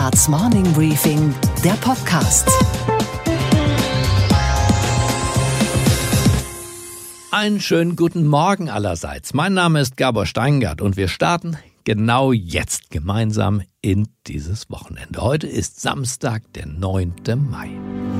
Handelsblatts Morning Briefing, der Podcast. Einen schönen guten Morgen allerseits. Mein Name ist Gabor Steingart und wir starten genau jetzt gemeinsam in dieses Wochenende. Heute ist Samstag, der 9. Mai.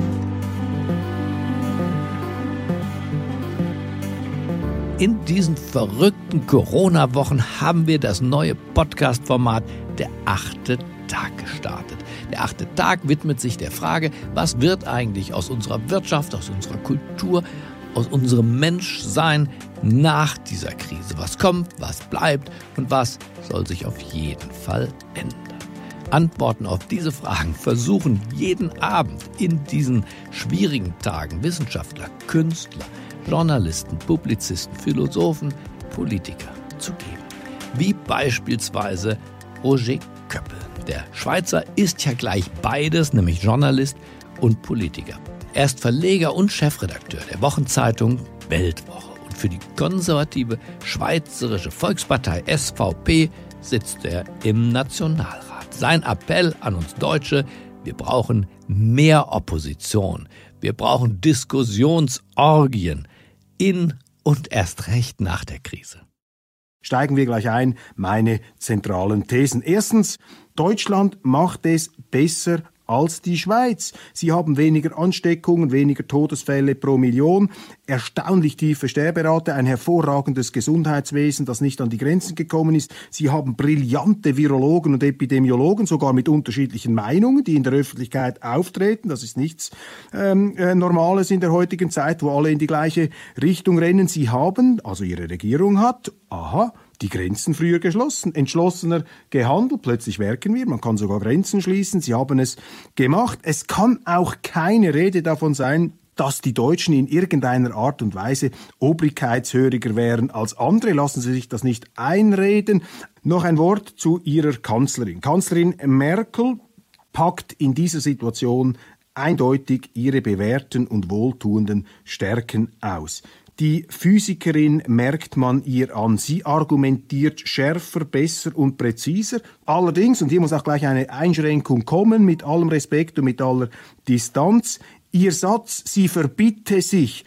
In diesen verrückten Corona-Wochen haben wir das neue Podcast-Format Der 8. Tag gestartet. Der 8. Tag widmet sich der Frage, was wird eigentlich aus unserer Wirtschaft, aus unserer Kultur, aus unserem Menschsein nach dieser Krise? Was kommt, was bleibt und was soll sich auf jeden Fall ändern? Antworten auf diese Fragen versuchen jeden Abend in diesen schwierigen Tagen Wissenschaftler, Künstler, Journalisten, Publizisten, Philosophen, Politiker zu geben. Wie beispielsweise Roger Köppel. Der Schweizer ist ja gleich beides, nämlich Journalist und Politiker. Er ist Verleger und Chefredakteur der Wochenzeitung Weltwoche. Und für die konservative Schweizerische Volkspartei SVP sitzt er im Nationalrat. Sein Appell an uns Deutsche: Wir brauchen mehr Opposition. Wir brauchen Diskussionsorgien in und erst recht nach der Krise. Steigen wir gleich ein, meine zentralen Thesen. Erstens, Deutschland macht es besser als die Schweiz. Sie haben weniger Ansteckungen, weniger Todesfälle pro Million, erstaunlich tiefe Sterberate, ein hervorragendes Gesundheitswesen, das nicht an die Grenzen gekommen ist. Sie haben brillante Virologen und Epidemiologen, sogar mit unterschiedlichen Meinungen, die in der Öffentlichkeit auftreten. Das ist nichts Normales in der heutigen Zeit, wo alle in die gleiche Richtung rennen. Sie haben, also Ihre Regierung hat, die Grenzen früher geschlossen, entschlossener gehandelt. Plötzlich werken wir, man kann sogar Grenzen schließen. Sie haben es gemacht. Es kann auch keine Rede davon sein, dass die Deutschen in irgendeiner Art und Weise obrigkeitshöriger wären als andere. Lassen Sie sich das nicht einreden. Noch ein Wort zu Ihrer Kanzlerin. Kanzlerin Merkel packt in dieser Situation eindeutig ihre bewährten und wohltuenden Stärken aus. Die Physikerin merkt man ihr an. Sie argumentiert schärfer, besser und präziser. Allerdings, und hier muss auch gleich eine Einschränkung kommen, mit allem Respekt und mit aller Distanz, ihr Satz, sie verbitte sich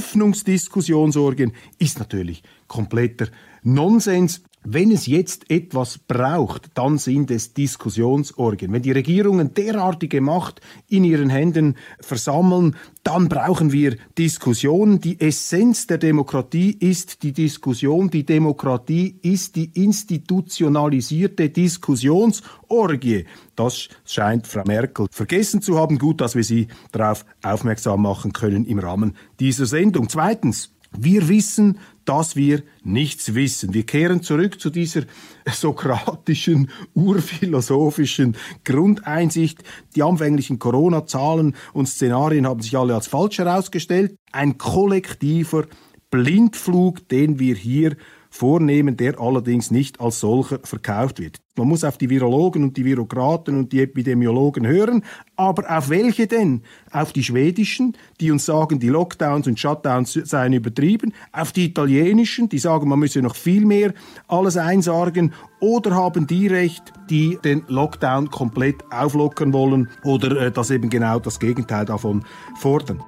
Öffnungsdiskussionsorgien, ist natürlich kompletter Nonsens. Wenn es jetzt etwas braucht, dann sind es Diskussionsorgien. Wenn die Regierungen derartige Macht in ihren Händen versammeln, dann brauchen wir Diskussionen. Die Essenz der Demokratie ist die Diskussion. Die Demokratie ist die institutionalisierte Diskussionsorgie. Das scheint Frau Merkel vergessen zu haben. Gut, dass wir sie darauf aufmerksam machen können im Rahmen dieser Sendung. Zweitens, wir wissen, dass wir nichts wissen. Wir kehren zurück zu dieser sokratischen, urphilosophischen Grundeinsicht. Die anfänglichen Corona-Zahlen und Szenarien haben sich alle als falsch herausgestellt. Ein kollektiver Blindflug, den wir hier vornehmen, der allerdings nicht als solcher verkauft wird. Man muss auf die Virologen und die Virokraten und die Epidemiologen hören, aber auf welche denn? Auf die schwedischen, die uns sagen, die Lockdowns und Shutdowns seien übertrieben, auf die italienischen, die sagen, man müsse noch viel mehr alles einsargen, oder haben die recht, die den Lockdown komplett auflockern wollen oder das eben genau das Gegenteil davon fordern.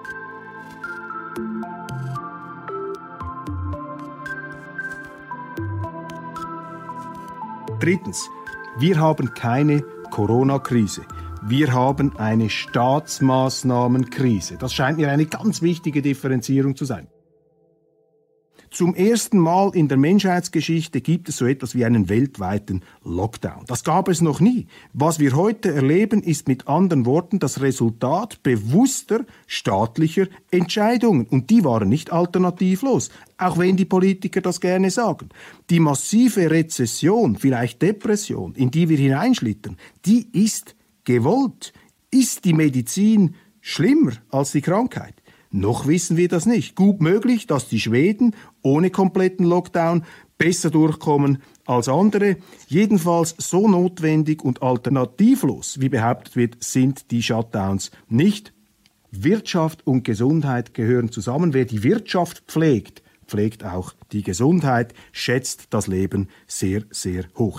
Drittens, wir haben keine Corona-Krise. Wir haben eine Staatsmaßnahmenkrise. Das scheint mir eine ganz wichtige Differenzierung zu sein. Zum ersten Mal in der Menschheitsgeschichte gibt es so etwas wie einen weltweiten Lockdown. Das gab es noch nie. Was wir heute erleben, ist mit anderen Worten das Resultat bewusster staatlicher Entscheidungen. Und die waren nicht alternativlos, auch wenn die Politiker das gerne sagen. Die massive Rezession, vielleicht Depression, in die wir hineinschlittern, die ist gewollt. Ist die Medizin schlimmer als die Krankheit? Noch wissen wir das nicht. Gut möglich, dass die Schweden ohne kompletten Lockdown besser durchkommen als andere. Jedenfalls so notwendig und alternativlos, wie behauptet wird, sind die Shutdowns nicht. Wirtschaft und Gesundheit gehören zusammen. Wer die Wirtschaft pflegt, pflegt auch die Gesundheit, schätzt das Leben sehr, sehr hoch.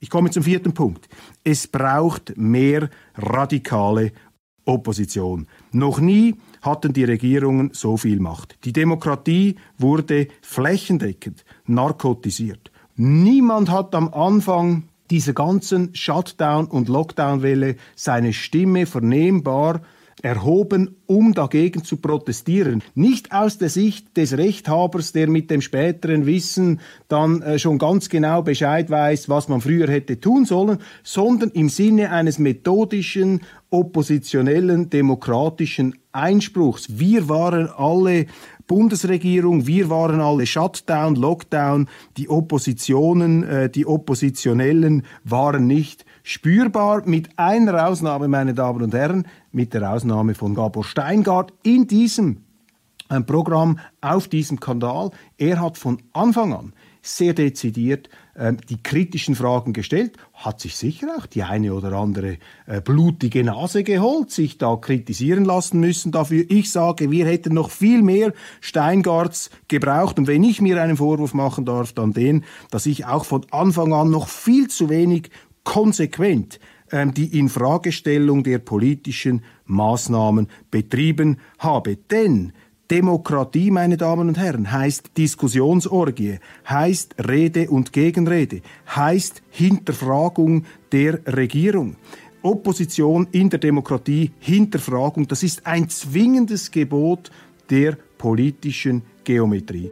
Ich komme zum 4. Punkt. Es braucht mehr radikale Opposition. Noch nie hatten die Regierungen so viel Macht. Die Demokratie wurde flächendeckend narkotisiert. Niemand hat am Anfang dieser ganzen Shutdown- und Lockdown-Welle seine Stimme vernehmbar erhoben, um dagegen zu protestieren. Nicht aus der Sicht des Rechthabers, der mit dem späteren Wissen dann schon ganz genau Bescheid weiß, was man früher hätte tun sollen, sondern im Sinne eines methodischen, oppositionellen, demokratischen Einspruchs. Wir waren alle Bundesregierung, wir waren alle Shutdown, Lockdown, die Oppositionen, die Oppositionellen waren nicht spürbar, mit einer Ausnahme, meine Damen und Herren, mit der Ausnahme von Gabor Steingart in diesem Programm, auf diesem Kanal. Er hat von Anfang an sehr dezidiert die kritischen Fragen gestellt, hat sich sicher auch die eine oder andere blutige Nase geholt, sich da kritisieren lassen müssen dafür. Ich sage, wir hätten noch viel mehr Steingarts gebraucht. Und wenn ich mir einen Vorwurf machen darf, dann den, dass ich auch von Anfang an noch viel zu wenig konsequent die Infragestellung der politischen Maßnahmen betrieben habe. Denn Demokratie, meine Damen und Herren, heißt Diskussionsorgie, heißt Rede und Gegenrede, heißt Hinterfragung der Regierung. Opposition in der Demokratie, Hinterfragung, das ist ein zwingendes Gebot der politischen Geometrie.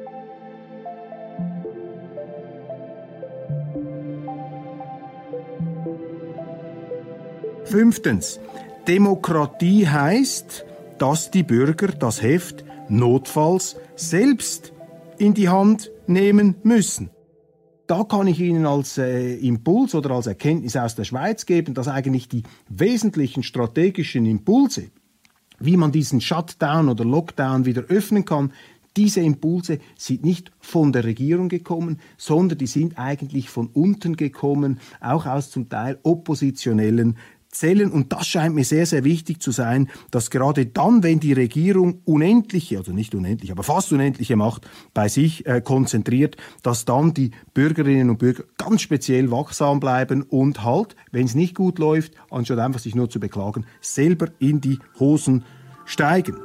Fünftens, Demokratie heißt, dass die Bürger das Heft notfalls selbst in die Hand nehmen müssen. Da kann ich Ihnen als Impuls oder als Erkenntnis aus der Schweiz geben, dass eigentlich die wesentlichen strategischen Impulse, wie man diesen Shutdown oder Lockdown wieder öffnen kann, diese Impulse sind nicht von der Regierung gekommen, sondern die sind eigentlich von unten gekommen, auch aus zum Teil oppositionellen Zellen. Und das scheint mir sehr, sehr wichtig zu sein, dass gerade dann, wenn die Regierung unendliche, also nicht unendlich, aber fast unendliche Macht bei sich konzentriert, dass dann die Bürgerinnen und Bürger ganz speziell wachsam bleiben und halt, wenn es nicht gut läuft, anstatt einfach sich nur zu beklagen, selber in die Hosen steigen.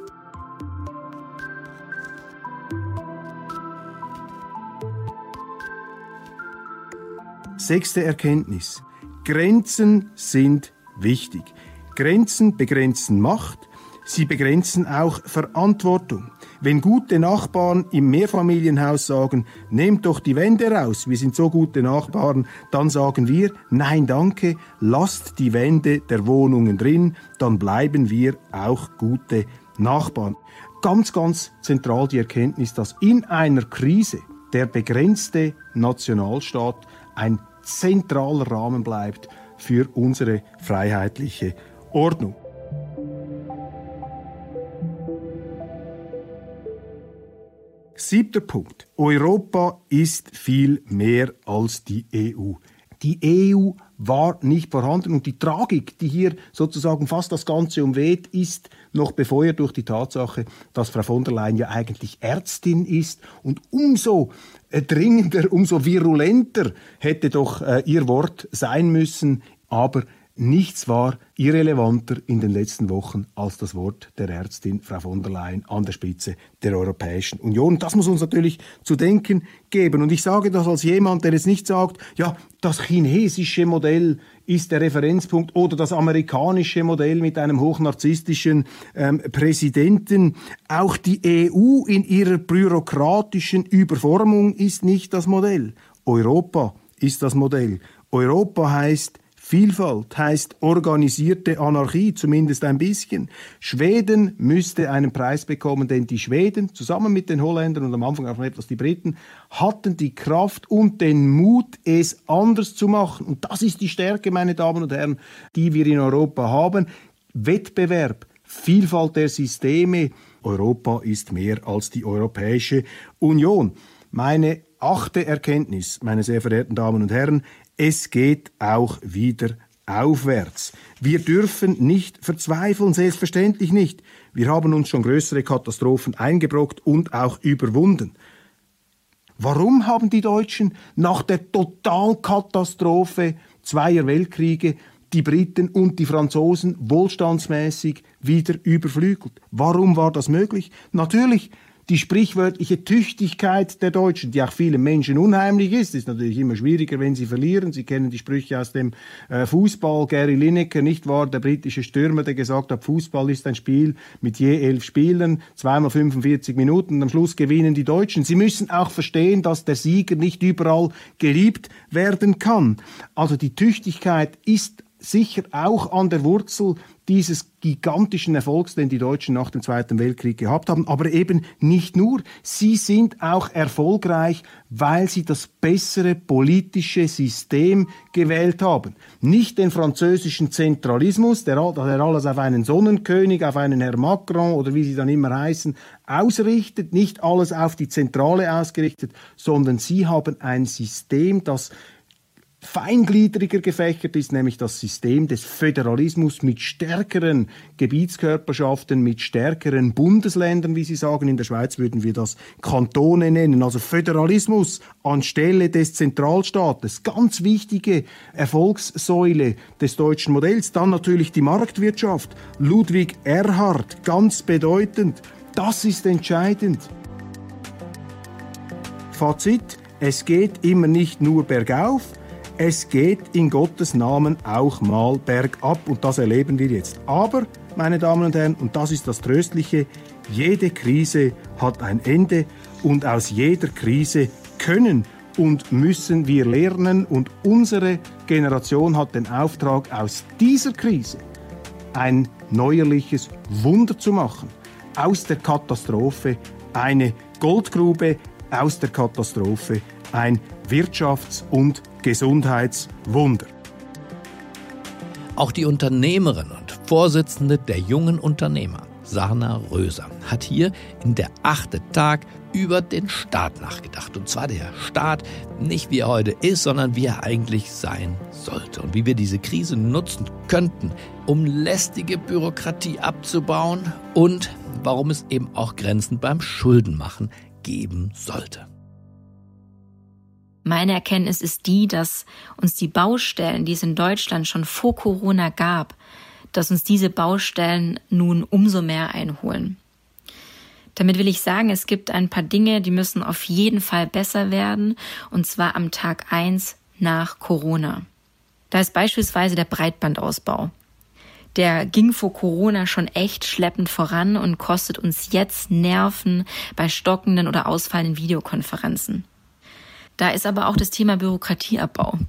Sechste Erkenntnis. Grenzen sind wichtig. Grenzen begrenzen Macht, sie begrenzen auch Verantwortung. Wenn gute Nachbarn im Mehrfamilienhaus sagen, nehmt doch die Wände raus, wir sind so gute Nachbarn, dann sagen wir, nein danke, lasst die Wände der Wohnungen drin, dann bleiben wir auch gute Nachbarn. Ganz, ganz zentral die Erkenntnis, dass in einer Krise der begrenzte Nationalstaat ein zentraler Rahmen bleibt für unsere freiheitliche Ordnung. Siebter Punkt. Europa ist viel mehr als die EU. Die EU war nicht vorhanden und die Tragik, die hier sozusagen fast das Ganze umweht, ist noch befeuert durch die Tatsache, dass Frau von der Leyen ja eigentlich Ärztin ist und umso dringender, umso virulenter hätte doch ihr Wort sein müssen, aber nichts war irrelevanter in den letzten Wochen als das Wort der Ärztin Frau von der Leyen an der Spitze der Europäischen Union. Das muss uns natürlich zu denken geben. Und ich sage das als jemand, der jetzt nicht sagt, ja, das chinesische Modell ist der Referenzpunkt oder das amerikanische Modell mit einem hochnarzisstischen Präsidenten. Auch die EU in ihrer bürokratischen Überformung ist nicht das Modell. Europa ist das Modell. Europa heißt Vielfalt, heißt organisierte Anarchie, zumindest ein bisschen. Schweden müsste einen Preis bekommen, denn die Schweden, zusammen mit den Holländern und am Anfang auch noch etwas die Briten, hatten die Kraft und den Mut, es anders zu machen. Und das ist die Stärke, meine Damen und Herren, die wir in Europa haben. Wettbewerb, Vielfalt der Systeme. Europa ist mehr als die Europäische Union. Meine 8. Erkenntnis, meine sehr verehrten Damen und Herren, es geht auch wieder aufwärts. Wir dürfen nicht verzweifeln, selbstverständlich nicht. Wir haben uns schon größere Katastrophen eingebrockt und auch überwunden. Warum haben die Deutschen nach der Totalkatastrophe zweier Weltkriege die Briten und die Franzosen wohlstandsmäßig wieder überflügelt? Warum war das möglich? Natürlich die sprichwörtliche Tüchtigkeit der Deutschen, die auch vielen Menschen unheimlich ist natürlich immer schwieriger, wenn sie verlieren. Sie kennen die Sprüche aus dem Fußball. Gary Lineker, nicht wahr, der britische Stürmer, der gesagt hat, Fußball ist ein Spiel mit je 11 Spielern, 2 × 45 Minuten und am Schluss gewinnen die Deutschen. Sie müssen auch verstehen, dass der Sieger nicht überall geliebt werden kann. Also die Tüchtigkeit ist sicher auch an der Wurzel dieses gigantischen Erfolgs, den die Deutschen nach dem Zweiten Weltkrieg gehabt haben. Aber eben nicht nur. Sie sind auch erfolgreich, weil sie das bessere politische System gewählt haben. Nicht den französischen Zentralismus, der alles auf einen Sonnenkönig, auf einen Herrn Macron oder wie sie dann immer heißen, ausrichtet. Nicht alles auf die Zentrale ausgerichtet, sondern sie haben ein System, das feingliedriger gefächert ist, nämlich das System des Föderalismus mit stärkeren Gebietskörperschaften, mit stärkeren Bundesländern, wie Sie sagen. In der Schweiz würden wir das Kantone nennen. Also Föderalismus anstelle des Zentralstaates. Ganz wichtige Erfolgssäule des deutschen Modells. Dann natürlich die Marktwirtschaft. Ludwig Erhard, ganz bedeutend. Das ist entscheidend. Fazit: Es geht immer nicht nur bergauf, es geht in Gottes Namen auch mal bergab und das erleben wir jetzt. Aber, meine Damen und Herren, und das ist das Tröstliche, jede Krise hat ein Ende und aus jeder Krise können und müssen wir lernen und unsere Generation hat den Auftrag, aus dieser Krise ein neuerliches Wunder zu machen. Aus der Katastrophe eine Goldgrube, aus der Katastrophe ein Wirtschafts- und Gesundheitswunder. Auch die Unternehmerin und Vorsitzende der Jungen Unternehmer, Sarna Röser, hat hier in der 8. Tag über den Staat nachgedacht. Und zwar der Staat nicht wie er heute ist, sondern wie er eigentlich sein sollte. Und wie wir diese Krise nutzen könnten, um lästige Bürokratie abzubauen und warum es eben auch Grenzen beim Schuldenmachen geben sollte. Meine Erkenntnis ist die, dass uns die Baustellen, die es in Deutschland schon vor Corona gab, dass uns diese Baustellen nun umso mehr einholen. Damit will ich sagen, es gibt ein paar Dinge, die müssen auf jeden Fall besser werden, und zwar am Tag 1 nach Corona. Da ist beispielsweise der Breitbandausbau. Der ging vor Corona schon echt schleppend voran und kostet uns jetzt Nerven bei stockenden oder ausfallenden Videokonferenzen. Da ist aber auch das Thema Bürokratieabbau.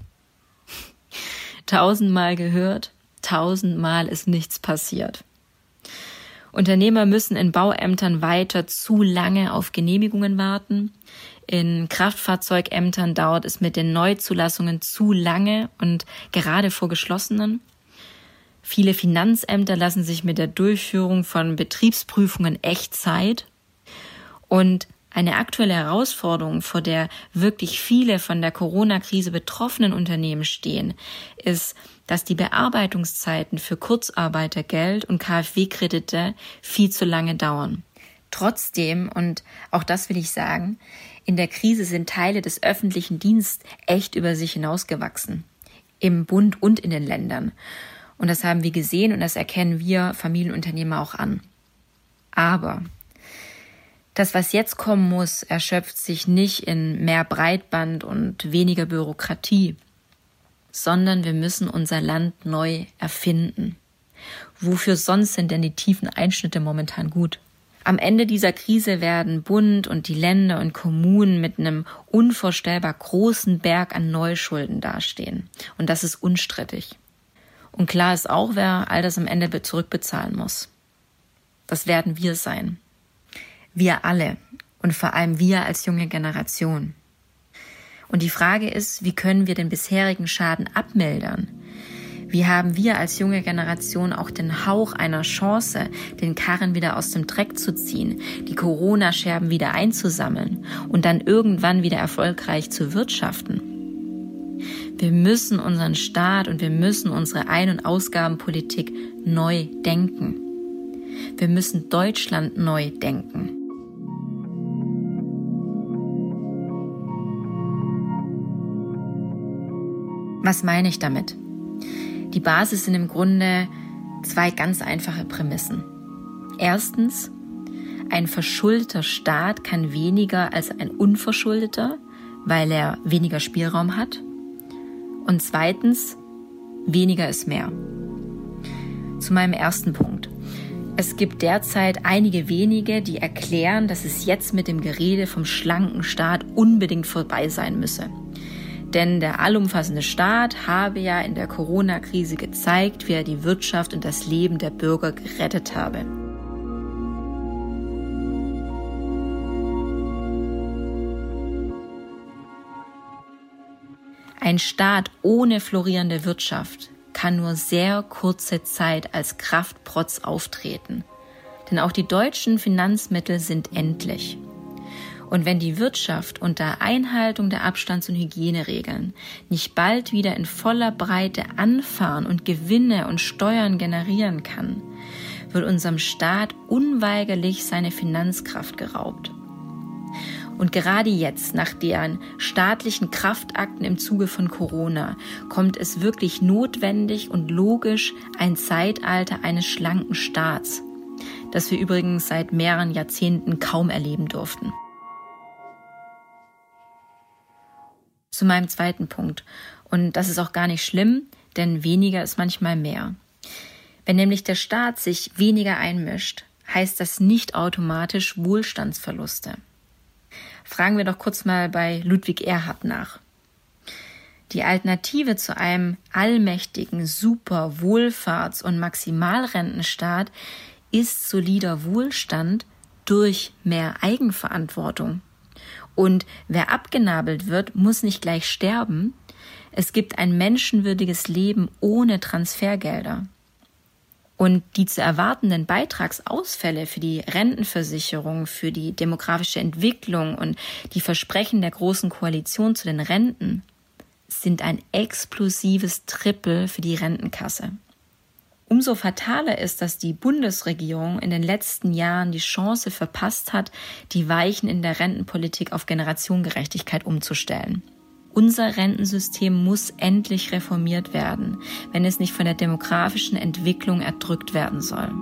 1000-mal gehört, 1000-mal ist nichts passiert. Unternehmer müssen in Bauämtern weiter zu lange auf Genehmigungen warten. In Kraftfahrzeugämtern dauert es mit den Neuzulassungen zu lange und gerade vor geschlossenen. Viele Finanzämter lassen sich mit der Durchführung von Betriebsprüfungen echt Zeit. Und eine aktuelle Herausforderung, vor der wirklich viele von der Corona-Krise betroffenen Unternehmen stehen, ist, dass die Bearbeitungszeiten für Kurzarbeitergeld und KfW-Kredite viel zu lange dauern. Trotzdem, und auch das will ich sagen, in der Krise sind Teile des öffentlichen Dienstes echt über sich hinausgewachsen. Im Bund und in den Ländern. Und das haben wir gesehen und das erkennen wir Familienunternehmer auch an. Aber das, was jetzt kommen muss, erschöpft sich nicht in mehr Breitband und weniger Bürokratie, sondern wir müssen unser Land neu erfinden. Wofür sonst sind denn die tiefen Einschnitte momentan gut? Am Ende dieser Krise werden Bund und die Länder und Kommunen mit einem unvorstellbar großen Berg an Neuschulden dastehen. Und das ist unstrittig. Und klar ist auch, wer all das am Ende zurückbezahlen muss. Das werden wir sein. Wir alle und vor allem wir als junge Generation. Und die Frage ist, wie können wir den bisherigen Schaden abmildern? Wie haben wir als junge Generation auch den Hauch einer Chance, den Karren wieder aus dem Dreck zu ziehen, die Corona-Scherben wieder einzusammeln und dann irgendwann wieder erfolgreich zu wirtschaften? Wir müssen unseren Staat und wir müssen unsere Ein- und Ausgabenpolitik neu denken. Wir müssen Deutschland neu denken. Was meine ich damit? Die Basis sind im Grunde 2 ganz einfache Prämissen. Erstens, ein verschuldeter Staat kann weniger als ein unverschuldeter, weil er weniger Spielraum hat. Und zweitens, weniger ist mehr. Zu meinem ersten Punkt. Es gibt derzeit einige wenige, die erklären, dass es jetzt mit dem Gerede vom schlanken Staat unbedingt vorbei sein müsse. Denn der allumfassende Staat habe ja in der Corona-Krise gezeigt, wie er die Wirtschaft und das Leben der Bürger gerettet habe. Ein Staat ohne florierende Wirtschaft kann nur sehr kurze Zeit als Kraftprotz auftreten. Denn auch die deutschen Finanzmittel sind endlich. Und wenn die Wirtschaft unter Einhaltung der Abstands- und Hygieneregeln nicht bald wieder in voller Breite anfahren und Gewinne und Steuern generieren kann, wird unserem Staat unweigerlich seine Finanzkraft geraubt. Und gerade jetzt, nach deren staatlichen Kraftakten im Zuge von Corona, kommt es wirklich notwendig und logisch ein Zeitalter eines schlanken Staats, das wir übrigens seit mehreren Jahrzehnten kaum erleben durften. Zu meinem zweiten Punkt. Und das ist auch gar nicht schlimm, denn weniger ist manchmal mehr. Wenn nämlich der Staat sich weniger einmischt, heißt das nicht automatisch Wohlstandsverluste. Fragen wir doch kurz mal bei Ludwig Erhard nach. Die Alternative zu einem allmächtigen Super-, Wohlfahrts- und Maximalrentenstaat ist solider Wohlstand durch mehr Eigenverantwortung. Und wer abgenabelt wird, muss nicht gleich sterben. Es gibt ein menschenwürdiges Leben ohne Transfergelder. Und die zu erwartenden Beitragsausfälle für die Rentenversicherung, für die demografische Entwicklung und die Versprechen der Großen Koalition zu den Renten sind ein explosives Triple für die Rentenkasse. Umso fataler ist, dass die Bundesregierung in den letzten Jahren die Chance verpasst hat, die Weichen in der Rentenpolitik auf Generationengerechtigkeit umzustellen. Unser Rentensystem muss endlich reformiert werden, wenn es nicht von der demografischen Entwicklung erdrückt werden soll.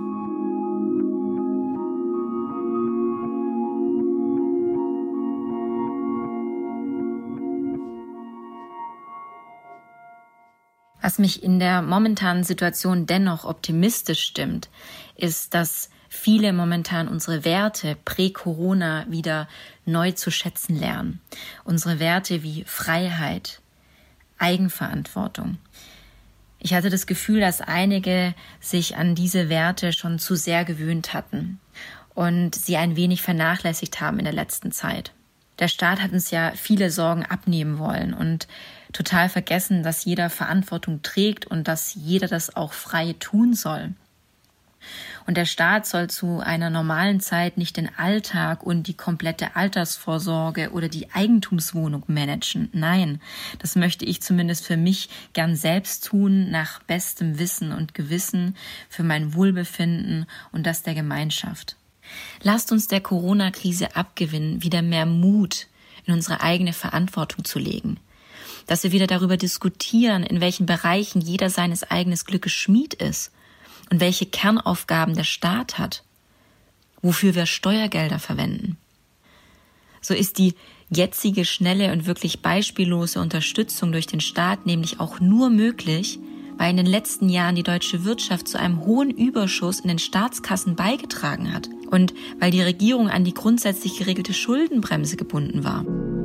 Was mich in der momentanen Situation dennoch optimistisch stimmt, ist, dass viele momentan unsere Werte prä-Corona wieder neu zu schätzen lernen. Unsere Werte wie Freiheit, Eigenverantwortung. Ich hatte das Gefühl, dass einige sich an diese Werte schon zu sehr gewöhnt hatten und sie ein wenig vernachlässigt haben in der letzten Zeit. Der Staat hat uns ja viele Sorgen abnehmen wollen und total vergessen, dass jeder Verantwortung trägt und dass jeder das auch frei tun soll. Und der Staat soll zu einer normalen Zeit nicht den Alltag und die komplette Altersvorsorge oder die Eigentumswohnung managen. Nein, das möchte ich zumindest für mich gern selbst tun, nach bestem Wissen und Gewissen, für mein Wohlbefinden und das der Gemeinschaft. Lasst uns der Corona-Krise abgewinnen, wieder mehr Mut in unsere eigene Verantwortung zu legen. Dass wir wieder darüber diskutieren, in welchen Bereichen jeder seines eigenen Glückes Schmied ist und welche Kernaufgaben der Staat hat, wofür wir Steuergelder verwenden. So ist die jetzige schnelle und wirklich beispiellose Unterstützung durch den Staat nämlich auch nur möglich, weil in den letzten Jahren die deutsche Wirtschaft zu einem hohen Überschuss in den Staatskassen beigetragen hat und weil die Regierung an die grundsätzlich geregelte Schuldenbremse gebunden war.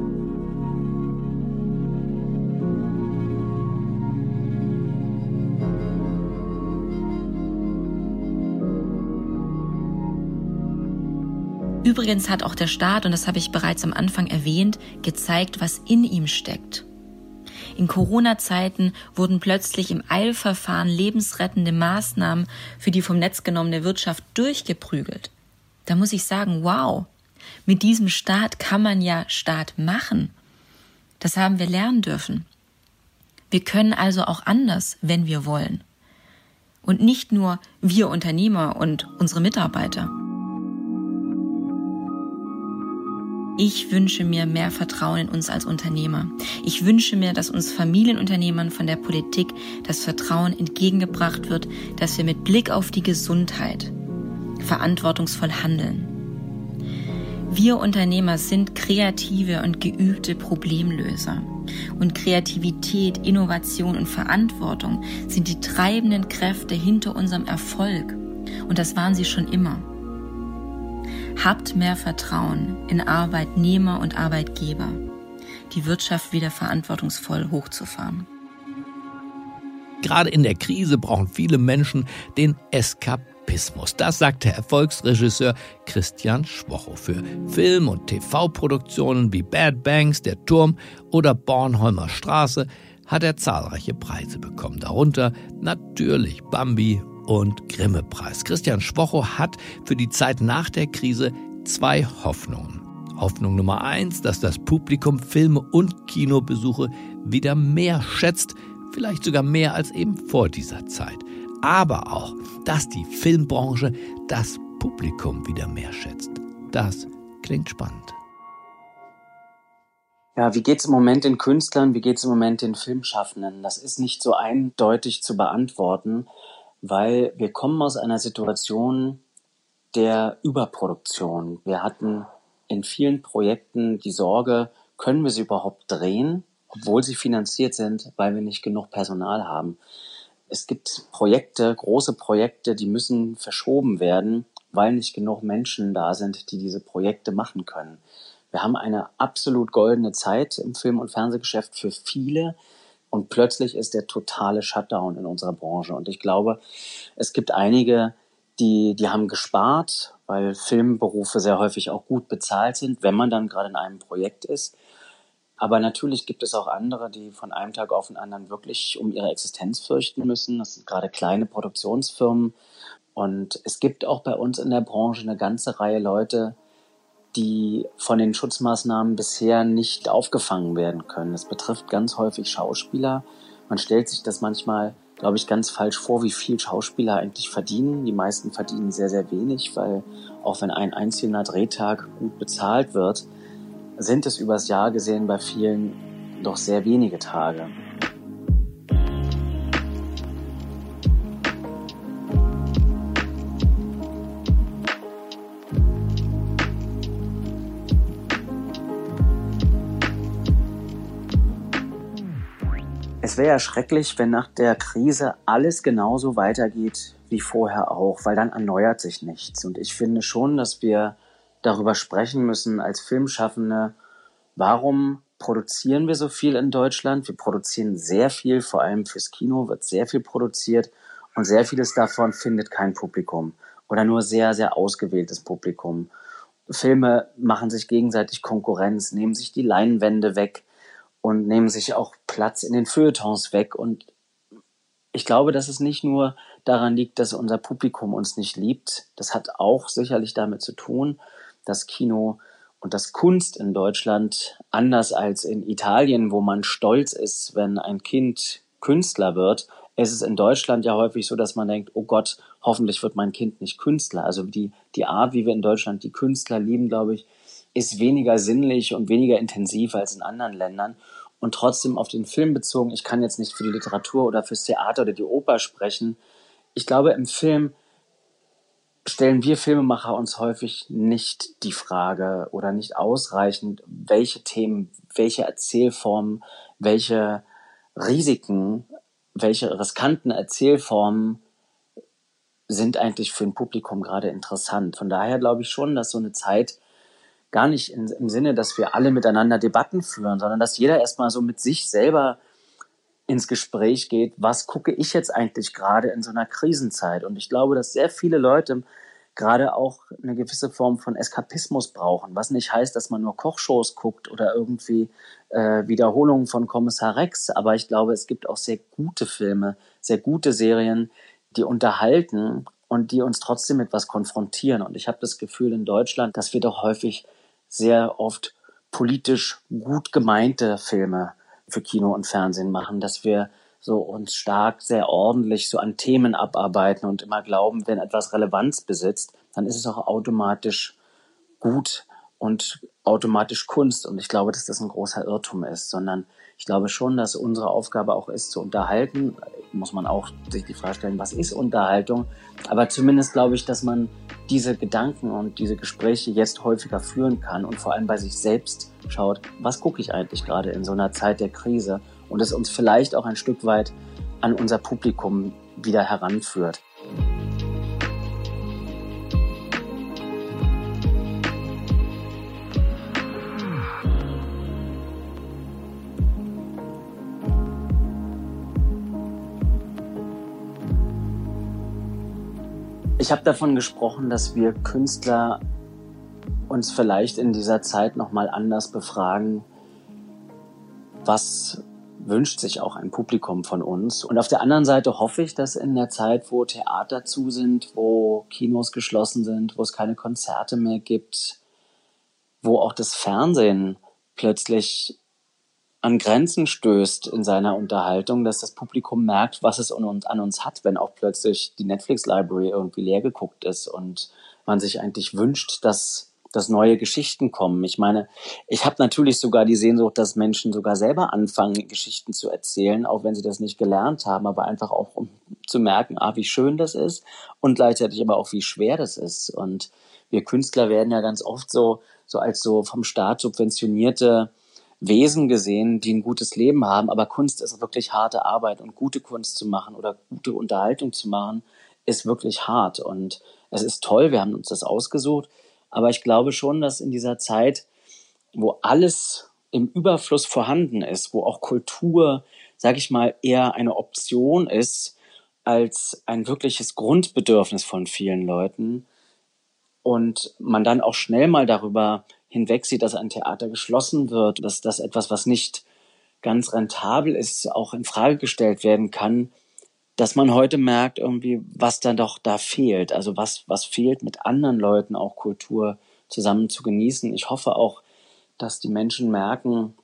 Übrigens hat auch der Staat, und das habe ich bereits am Anfang erwähnt, gezeigt, was in ihm steckt. In Corona-Zeiten wurden plötzlich im Eilverfahren lebensrettende Maßnahmen für die vom Netz genommene Wirtschaft durchgeprügelt. Da muss ich sagen, wow, mit diesem Staat kann man ja Staat machen. Das haben wir lernen dürfen. Wir können also auch anders, wenn wir wollen. Und nicht nur wir Unternehmer und unsere Mitarbeiter. Ich wünsche mir mehr Vertrauen in uns als Unternehmer. Ich wünsche mir, dass uns Familienunternehmern von der Politik das Vertrauen entgegengebracht wird, dass wir mit Blick auf die Gesundheit verantwortungsvoll handeln. Wir Unternehmer sind kreative und geübte Problemlöser. Und Kreativität, Innovation und Verantwortung sind die treibenden Kräfte hinter unserem Erfolg. Und das waren sie schon immer. Habt mehr Vertrauen in Arbeitnehmer und Arbeitgeber, die Wirtschaft wieder verantwortungsvoll hochzufahren. Gerade in der Krise brauchen viele Menschen den Eskapismus. Das sagt der Erfolgsregisseur Christian Schwocho. Für Film- und TV-Produktionen wie Bad Banks, Der Turm oder Bornholmer Straße hat er zahlreiche Preise bekommen. Darunter natürlich Bambi und Grimme-Preis. Christian Schwocho hat für die Zeit nach der Krise 2 Hoffnungen. Hoffnung Nummer 1, dass das Publikum Filme und Kinobesuche wieder mehr schätzt, vielleicht sogar mehr als eben vor dieser Zeit. Aber auch, dass die Filmbranche das Publikum wieder mehr schätzt. Das klingt spannend. Ja, wie geht's im Moment den Künstlern, wie geht's im Moment den Filmschaffenden? Das ist nicht so eindeutig zu beantworten, weil wir kommen aus einer Situation der Überproduktion. Wir hatten in vielen Projekten die Sorge, können wir sie überhaupt drehen, obwohl sie finanziert sind, weil wir nicht genug Personal haben. Es gibt Projekte, große Projekte, die müssen verschoben werden, weil nicht genug Menschen da sind, die diese Projekte machen können. Wir haben eine absolut goldene Zeit im Film- und Fernsehgeschäft für viele. Und plötzlich ist der totale Shutdown in unserer Branche. Und ich glaube, es gibt einige, die haben gespart, weil Filmberufe sehr häufig auch gut bezahlt sind, wenn man dann gerade in einem Projekt ist. Aber natürlich gibt es auch andere, die von einem Tag auf den anderen wirklich um ihre Existenz fürchten müssen. Das sind gerade kleine Produktionsfirmen. Und es gibt auch bei uns in der Branche eine ganze Reihe Leute, die von den Schutzmaßnahmen bisher nicht aufgefangen werden können. Das betrifft ganz häufig Schauspieler. Man stellt sich das manchmal, glaube ich, ganz falsch vor, wie viel Schauspieler eigentlich verdienen. Die meisten verdienen sehr, sehr wenig, weil auch wenn ein einzelner Drehtag gut bezahlt wird, sind es übers Jahr gesehen bei vielen doch sehr wenige Tage. Es wäre ja schrecklich, wenn nach der Krise alles genauso weitergeht wie vorher auch, weil dann erneuert sich nichts. Und ich finde schon, dass wir darüber sprechen müssen als Filmschaffende, warum produzieren wir so viel in Deutschland? Wir produzieren sehr viel, vor allem fürs Kino wird sehr viel produziert und sehr vieles davon findet kein Publikum oder nur sehr, sehr ausgewähltes Publikum. Filme machen sich gegenseitig Konkurrenz, nehmen sich die Leinwände weg und nehmen sich auch Platz in den Feuilletons weg. Und ich glaube, dass es nicht nur daran liegt, dass unser Publikum uns nicht liebt. Das hat auch sicherlich damit zu tun, dass Kino und das Kunst in Deutschland, anders als in Italien, wo man stolz ist, wenn ein Kind Künstler wird, ist es in Deutschland ja häufig so, dass man denkt, oh Gott, hoffentlich wird mein Kind nicht Künstler. Also die Art, wie wir in Deutschland die Künstler lieben, glaube ich, ist weniger sinnlich und weniger intensiv als in anderen Ländern. Und trotzdem auf den Film bezogen, ich kann jetzt nicht für die Literatur oder fürs Theater oder die Oper sprechen. Ich glaube, im Film stellen wir Filmemacher uns häufig nicht die Frage oder nicht ausreichend, welche Themen, welche Erzählformen, welche Risiken, welche riskanten Erzählformen sind eigentlich für ein Publikum gerade interessant. Von daher glaube ich schon, dass so eine Zeit gar nicht im Sinne, dass wir alle miteinander Debatten führen, sondern dass jeder erstmal so mit sich selber ins Gespräch geht, was gucke ich jetzt eigentlich gerade in so einer Krisenzeit? Und ich glaube, dass sehr viele Leute gerade auch eine gewisse Form von Eskapismus brauchen, was nicht heißt, dass man nur Kochshows guckt oder irgendwie Wiederholungen von Kommissar Rex, aber ich glaube, es gibt auch sehr gute Filme, sehr gute Serien, die unterhalten und die uns trotzdem mit was konfrontieren. Und ich habe das Gefühl in Deutschland, dass wir doch häufig sehr oft politisch gut gemeinte Filme für Kino und Fernsehen machen, dass wir so uns stark, sehr ordentlich so an Themen abarbeiten und immer glauben, wenn etwas Relevanz besitzt, dann ist es auch automatisch gut und automatisch Kunst. Und ich glaube, dass das ein großer Irrtum ist, sondern ich glaube schon, dass unsere Aufgabe auch ist, zu unterhalten. Muss man auch sich die Frage stellen, was ist Unterhaltung? Aber zumindest glaube ich, dass man diese Gedanken und diese Gespräche jetzt häufiger führen kann und vor allem bei sich selbst schaut, was gucke ich eigentlich gerade in so einer Zeit der Krise, und es uns vielleicht auch ein Stück weit an unser Publikum wieder heranführt. Ich habe davon gesprochen, dass wir Künstler uns vielleicht in dieser Zeit nochmal anders befragen, was wünscht sich auch ein Publikum von uns. Und auf der anderen Seite hoffe ich, dass in der Zeit, wo Theater zu sind, wo Kinos geschlossen sind, wo es keine Konzerte mehr gibt, wo auch das Fernsehen plötzlich an Grenzen stößt in seiner Unterhaltung, dass das Publikum merkt, was es an uns hat, wenn auch plötzlich die Netflix-Library irgendwie leer geguckt ist und man sich eigentlich wünscht, dass neue Geschichten kommen. Ich meine, ich habe natürlich sogar die Sehnsucht, dass Menschen sogar selber anfangen, Geschichten zu erzählen, auch wenn sie das nicht gelernt haben, aber einfach auch, um zu merken, wie schön das ist und gleichzeitig aber auch, wie schwer das ist. Und wir Künstler werden ja ganz oft so als so vom Staat subventionierte Wesen gesehen, die ein gutes Leben haben, aber Kunst ist wirklich harte Arbeit und gute Kunst zu machen oder gute Unterhaltung zu machen, ist wirklich hart und es ist toll, wir haben uns das ausgesucht, aber ich glaube schon, dass in dieser Zeit, wo alles im Überfluss vorhanden ist, wo auch Kultur, sag ich mal, eher eine Option ist als ein wirkliches Grundbedürfnis von vielen Leuten und man dann auch schnell mal darüber hinweg sieht, dass ein Theater geschlossen wird, dass das etwas, was nicht ganz rentabel ist, auch in Frage gestellt werden kann, dass man heute merkt irgendwie, was dann doch da fehlt. Also was fehlt, mit anderen Leuten auch Kultur zusammen zu genießen. Ich hoffe auch, dass die Menschen merken,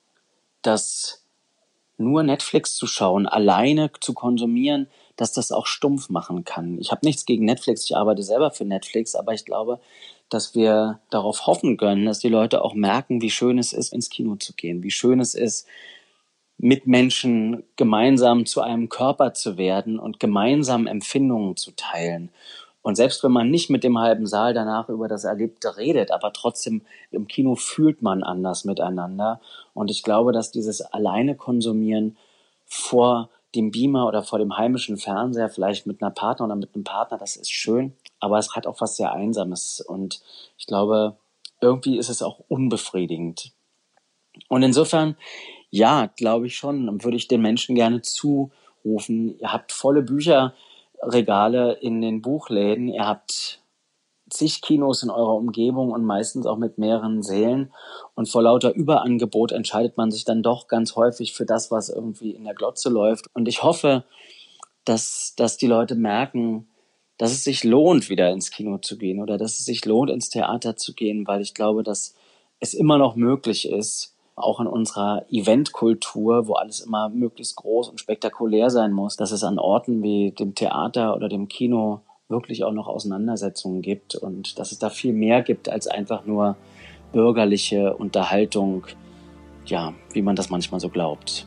dass nur Netflix zu schauen, alleine zu konsumieren, dass das auch stumpf machen kann. Ich habe nichts gegen Netflix, ich arbeite selber für Netflix, aber ich glaube, dass wir darauf hoffen können, dass die Leute auch merken, wie schön es ist, ins Kino zu gehen, wie schön es ist, mit Menschen gemeinsam zu einem Körper zu werden und gemeinsam Empfindungen zu teilen. Und selbst wenn man nicht mit dem halben Saal danach über das Erlebte redet, aber trotzdem im Kino fühlt man anders miteinander. Und ich glaube, dass dieses alleine Konsumieren vor dem Beamer oder vor dem heimischen Fernseher, vielleicht mit einer Partner oder mit einem Partner, das ist schön, aber es hat auch was sehr Einsames und ich glaube, irgendwie ist es auch unbefriedigend. Und insofern, ja, glaube ich schon, würde ich den Menschen gerne zurufen, ihr habt volle Bücherregale in den Buchläden, ihr habt zig Kinos in eurer Umgebung und meistens auch mit mehreren Sälen. Und vor lauter Überangebot entscheidet man sich dann doch ganz häufig für das, was irgendwie in der Glotze läuft. Und ich hoffe, dass die Leute merken, dass es sich lohnt, wieder ins Kino zu gehen oder dass es sich lohnt, ins Theater zu gehen, weil ich glaube, dass es immer noch möglich ist, auch in unserer Eventkultur, wo alles immer möglichst groß und spektakulär sein muss, dass es an Orten wie dem Theater oder dem Kino wirklich auch noch Auseinandersetzungen gibt und dass es da viel mehr gibt als einfach nur bürgerliche Unterhaltung, ja, wie man das manchmal so glaubt.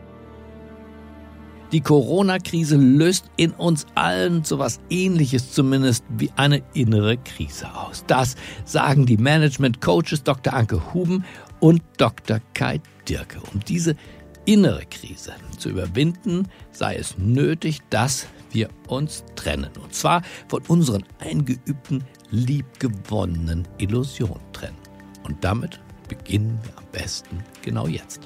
Die Corona-Krise löst in uns allen sowas Ähnliches zumindest wie eine innere Krise aus. Das sagen die Management-Coaches Dr. Anke Huben und Dr. Kai Dirke. Um diese innere Krise zu überwinden, sei es nötig, dass wir uns trennen. Und zwar von unseren eingeübten, liebgewonnenen Illusionen trennen. Und damit beginnen wir am besten genau jetzt.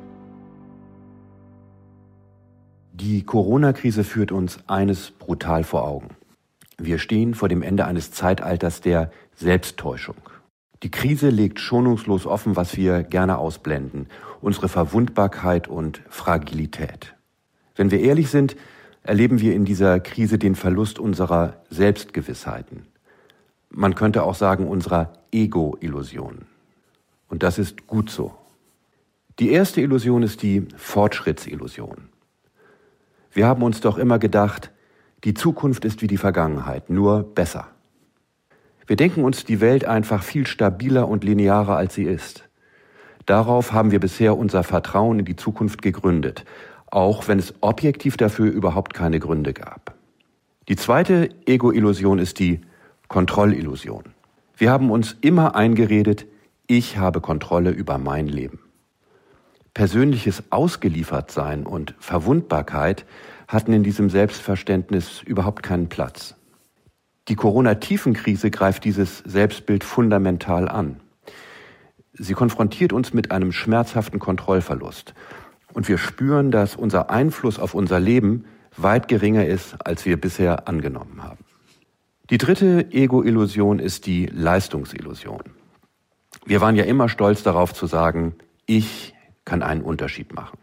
Die Corona-Krise führt uns eines brutal vor Augen. Wir stehen vor dem Ende eines Zeitalters der Selbsttäuschung. Die Krise legt schonungslos offen, was wir gerne ausblenden, unsere Verwundbarkeit und Fragilität. Wenn wir ehrlich sind, erleben wir in dieser Krise den Verlust unserer Selbstgewissheiten. Man könnte auch sagen, unserer Ego-Illusionen. Und das ist gut so. Die erste Illusion ist die Fortschrittsillusion. Wir haben uns doch immer gedacht, die Zukunft ist wie die Vergangenheit, nur besser. Wir denken uns die Welt einfach viel stabiler und linearer, als sie ist. Darauf haben wir bisher unser Vertrauen in die Zukunft gegründet, auch wenn es objektiv dafür überhaupt keine Gründe gab. Die zweite Ego-Illusion ist die Kontrollillusion. Wir haben uns immer eingeredet, ich habe Kontrolle über mein Leben. Persönliches Ausgeliefertsein und Verwundbarkeit hatten in diesem Selbstverständnis überhaupt keinen Platz. Die Corona-Tiefenkrise greift dieses Selbstbild fundamental an. Sie konfrontiert uns mit einem schmerzhaften Kontrollverlust. Und wir spüren, dass unser Einfluss auf unser Leben weit geringer ist, als wir bisher angenommen haben. Die dritte Ego-Illusion ist die Leistungsillusion. Wir waren ja immer stolz darauf zu sagen, ich kann einen Unterschied machen.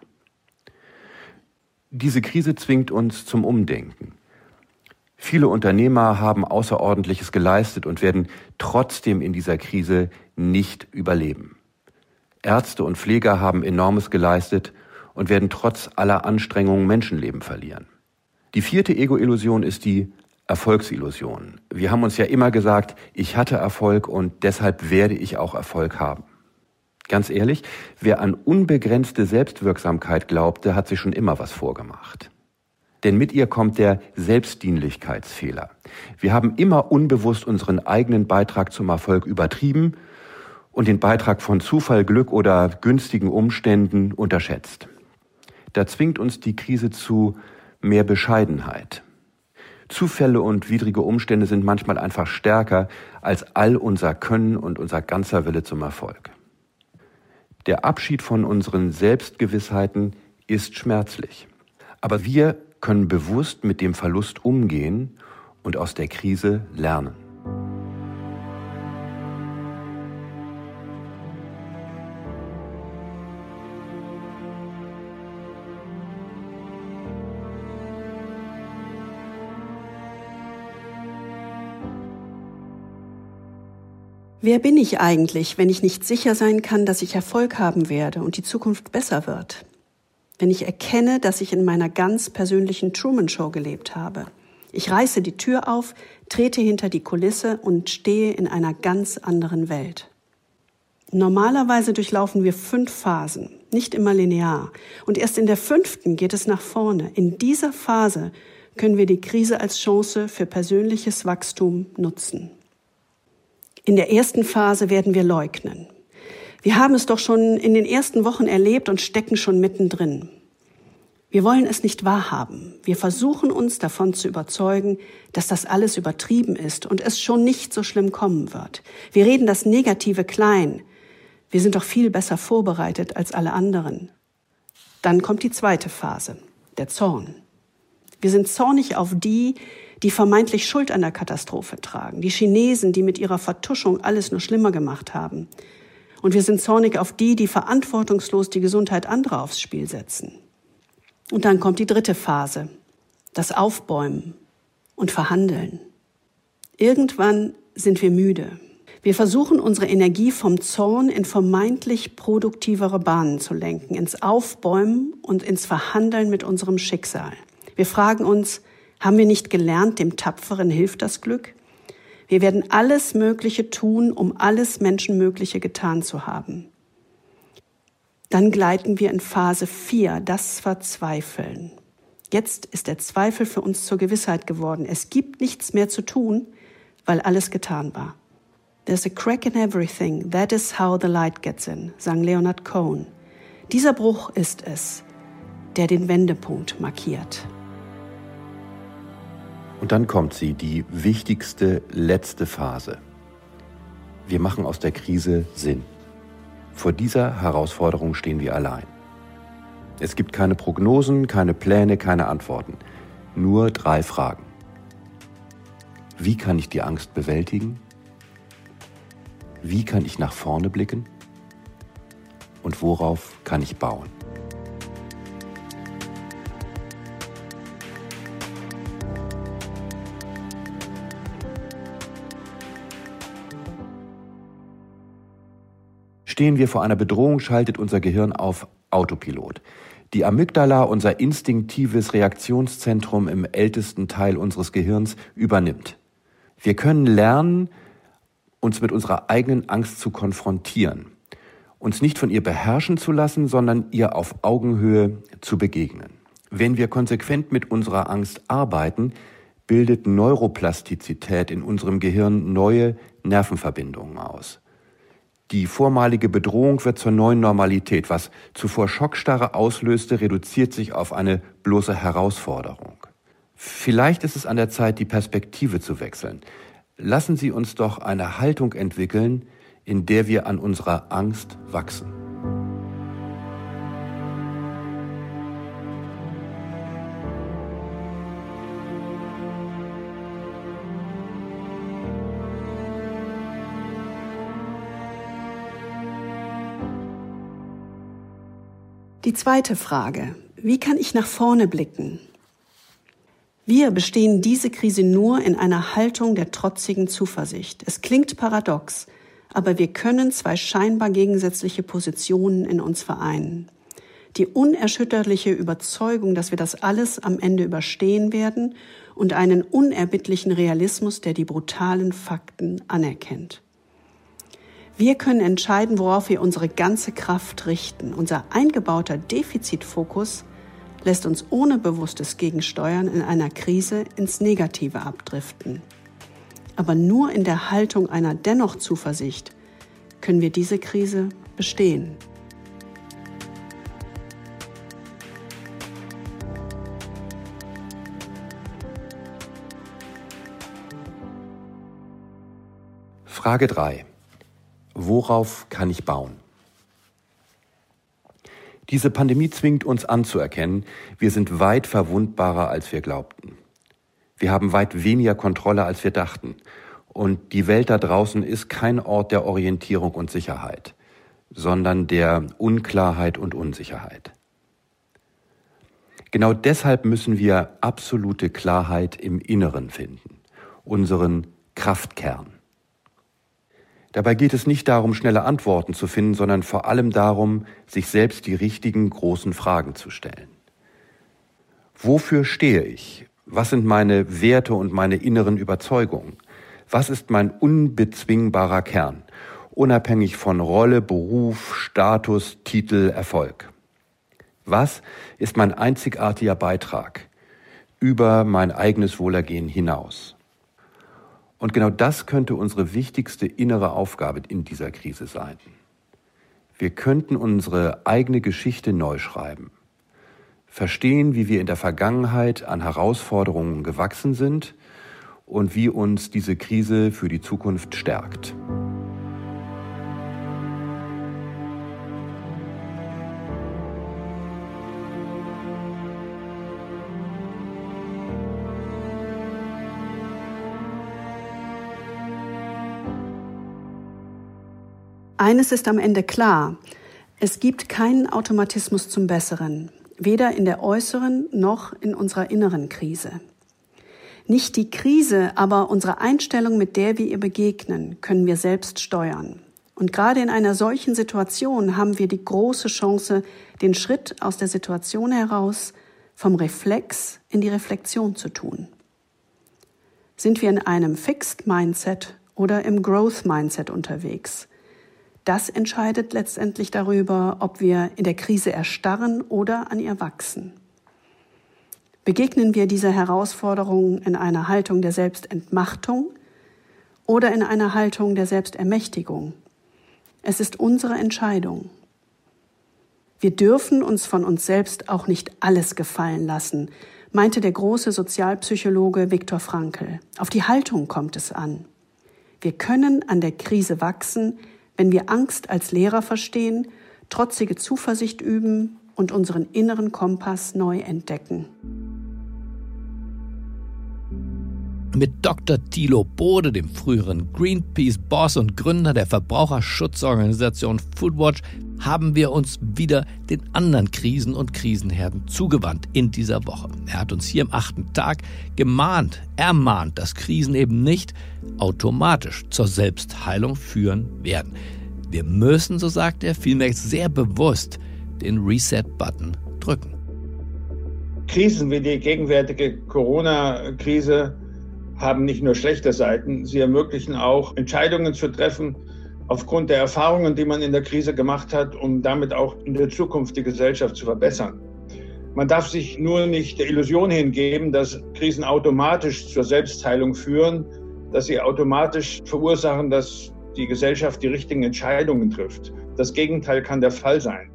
Diese Krise zwingt uns zum Umdenken. Viele Unternehmer haben Außerordentliches geleistet und werden trotzdem in dieser Krise nicht überleben. Ärzte und Pfleger haben Enormes geleistet und werden trotz aller Anstrengungen Menschenleben verlieren. Die vierte Ego-Illusion ist die Erfolgsillusion. Wir haben uns ja immer gesagt, ich hatte Erfolg und deshalb werde ich auch Erfolg haben. Ganz ehrlich, wer an unbegrenzte Selbstwirksamkeit glaubte, hat sich schon immer was vorgemacht. Denn mit ihr kommt der Selbstdienlichkeitsfehler. Wir haben immer unbewusst unseren eigenen Beitrag zum Erfolg übertrieben und den Beitrag von Zufall, Glück oder günstigen Umständen unterschätzt. Da zwingt uns die Krise zu mehr Bescheidenheit. Zufälle und widrige Umstände sind manchmal einfach stärker als all unser Können und unser ganzer Wille zum Erfolg. Der Abschied von unseren Selbstgewissheiten ist schmerzlich. Aber wir können bewusst mit dem Verlust umgehen und aus der Krise lernen. Wer bin ich eigentlich, wenn ich nicht sicher sein kann, dass ich Erfolg haben werde und die Zukunft besser wird? Wenn ich erkenne, dass ich in meiner ganz persönlichen Truman-Show gelebt habe. Ich reiße die Tür auf, trete hinter die Kulisse und stehe in einer ganz anderen Welt. Normalerweise durchlaufen wir 5 Phasen, nicht immer linear. Und erst in der 5. geht es nach vorne. In dieser Phase können wir die Krise als Chance für persönliches Wachstum nutzen. In der 1. Phase werden wir leugnen. Wir haben es doch schon in den ersten Wochen erlebt und stecken schon mittendrin. Wir wollen es nicht wahrhaben. Wir versuchen uns davon zu überzeugen, dass das alles übertrieben ist und es schon nicht so schlimm kommen wird. Wir reden das Negative klein. Wir sind doch viel besser vorbereitet als alle anderen. Dann kommt die 2. Phase, der Zorn. Wir sind zornig auf die vermeintlich Schuld an der Katastrophe tragen. Die Chinesen, die mit ihrer Vertuschung alles nur schlimmer gemacht haben. Und wir sind zornig auf die verantwortungslos die Gesundheit anderer aufs Spiel setzen. Und dann kommt die 3. Phase, das Aufbäumen und Verhandeln. Irgendwann sind wir müde. Wir versuchen, unsere Energie vom Zorn in vermeintlich produktivere Bahnen zu lenken, ins Aufbäumen und ins Verhandeln mit unserem Schicksal. Wir fragen uns, haben wir nicht gelernt, dem Tapferen hilft das Glück? Wir werden alles Mögliche tun, um alles Menschenmögliche getan zu haben. Dann gleiten wir in Phase 4, das Verzweifeln. Jetzt ist der Zweifel für uns zur Gewissheit geworden. Es gibt nichts mehr zu tun, weil alles getan war. There's a crack in everything, that is how the light gets in, sang Leonard Cohen. Dieser Bruch ist es, der den Wendepunkt markiert. Und dann kommt sie, die wichtigste, letzte Phase. Wir machen aus der Krise Sinn. Vor dieser Herausforderung stehen wir allein. Es gibt keine Prognosen, keine Pläne, keine Antworten. Nur 3 Fragen. Wie kann ich die Angst bewältigen? Wie kann ich nach vorne blicken? Und worauf kann ich bauen? Stehen wir vor einer Bedrohung, schaltet unser Gehirn auf Autopilot. Die Amygdala, unser instinktives Reaktionszentrum im ältesten Teil unseres Gehirns, übernimmt. Wir können lernen, uns mit unserer eigenen Angst zu konfrontieren, uns nicht von ihr beherrschen zu lassen, sondern ihr auf Augenhöhe zu begegnen. Wenn wir konsequent mit unserer Angst arbeiten, bildet Neuroplastizität in unserem Gehirn neue Nervenverbindungen aus. Die vormalige Bedrohung wird zur neuen Normalität. Was zuvor Schockstarre auslöste, reduziert sich auf eine bloße Herausforderung. Vielleicht ist es an der Zeit, die Perspektive zu wechseln. Lassen Sie uns doch eine Haltung entwickeln, in der wir an unserer Angst wachsen. Die zweite Frage: Wie kann ich nach vorne blicken? Wir bestehen diese Krise nur in einer Haltung der trotzigen Zuversicht. Es klingt paradox, aber wir können zwei scheinbar gegensätzliche Positionen in uns vereinen. Die unerschütterliche Überzeugung, dass wir das alles am Ende überstehen werden, und einen unerbittlichen Realismus, der die brutalen Fakten anerkennt. Wir können entscheiden, worauf wir unsere ganze Kraft richten. Unser eingebauter Defizitfokus lässt uns ohne bewusstes Gegensteuern in einer Krise ins Negative abdriften. Aber nur in der Haltung einer dennoch Zuversicht können wir diese Krise bestehen. Frage 3. Worauf kann ich bauen? Diese Pandemie zwingt uns anzuerkennen, wir sind weit verwundbarer, als wir glaubten. Wir haben weit weniger Kontrolle, als wir dachten. Und die Welt da draußen ist kein Ort der Orientierung und Sicherheit, sondern der Unklarheit und Unsicherheit. Genau deshalb müssen wir absolute Klarheit im Inneren finden, unseren Kraftkern. Dabei geht es nicht darum, schnelle Antworten zu finden, sondern vor allem darum, sich selbst die richtigen großen Fragen zu stellen. Wofür stehe ich? Was sind meine Werte und meine inneren Überzeugungen? Was ist mein unbezwingbarer Kern, unabhängig von Rolle, Beruf, Status, Titel, Erfolg? Was ist mein einzigartiger Beitrag über mein eigenes Wohlergehen hinaus? Und genau das könnte unsere wichtigste innere Aufgabe in dieser Krise sein. Wir könnten unsere eigene Geschichte neu schreiben, verstehen, wie wir in der Vergangenheit an Herausforderungen gewachsen sind und wie uns diese Krise für die Zukunft stärkt. Eines ist am Ende klar: Es gibt keinen Automatismus zum Besseren, weder in der äußeren noch in unserer inneren Krise. Nicht die Krise, aber unsere Einstellung, mit der wir ihr begegnen, können wir selbst steuern. Und gerade in einer solchen Situation haben wir die große Chance, den Schritt aus der Situation heraus vom Reflex in die Reflexion zu tun. Sind wir in einem Fixed Mindset oder im Growth Mindset unterwegs? Das entscheidet letztendlich darüber, ob wir in der Krise erstarren oder an ihr wachsen. Begegnen wir dieser Herausforderung in einer Haltung der Selbstentmachtung oder in einer Haltung der Selbstermächtigung? Es ist unsere Entscheidung. Wir dürfen uns von uns selbst auch nicht alles gefallen lassen, meinte der große Sozialpsychologe Viktor Frankl. Auf die Haltung kommt es an. Wir können an der Krise wachsen, wenn wir Angst als Lehrer verstehen, trotzige Zuversicht üben und unseren inneren Kompass neu entdecken. Mit Dr. Thilo Bode, dem früheren Greenpeace-Boss und Gründer der Verbraucherschutzorganisation Foodwatch, haben wir uns wieder den anderen Krisen und Krisenherden zugewandt in dieser Woche. Er hat uns hier im 8. Tag ermahnt, dass Krisen eben nicht automatisch zur Selbstheilung führen werden. Wir müssen, so sagt er, vielmehr sehr bewusst den Reset-Button drücken. Krisen wie die gegenwärtige Corona-Krise haben nicht nur schlechte Seiten, sie ermöglichen auch, Entscheidungen zu treffen aufgrund der Erfahrungen, die man in der Krise gemacht hat, um damit auch in der Zukunft die Gesellschaft zu verbessern. Man darf sich nur nicht der Illusion hingeben, dass Krisen automatisch zur Selbstheilung führen, dass sie automatisch verursachen, dass die Gesellschaft die richtigen Entscheidungen trifft. Das Gegenteil kann der Fall sein.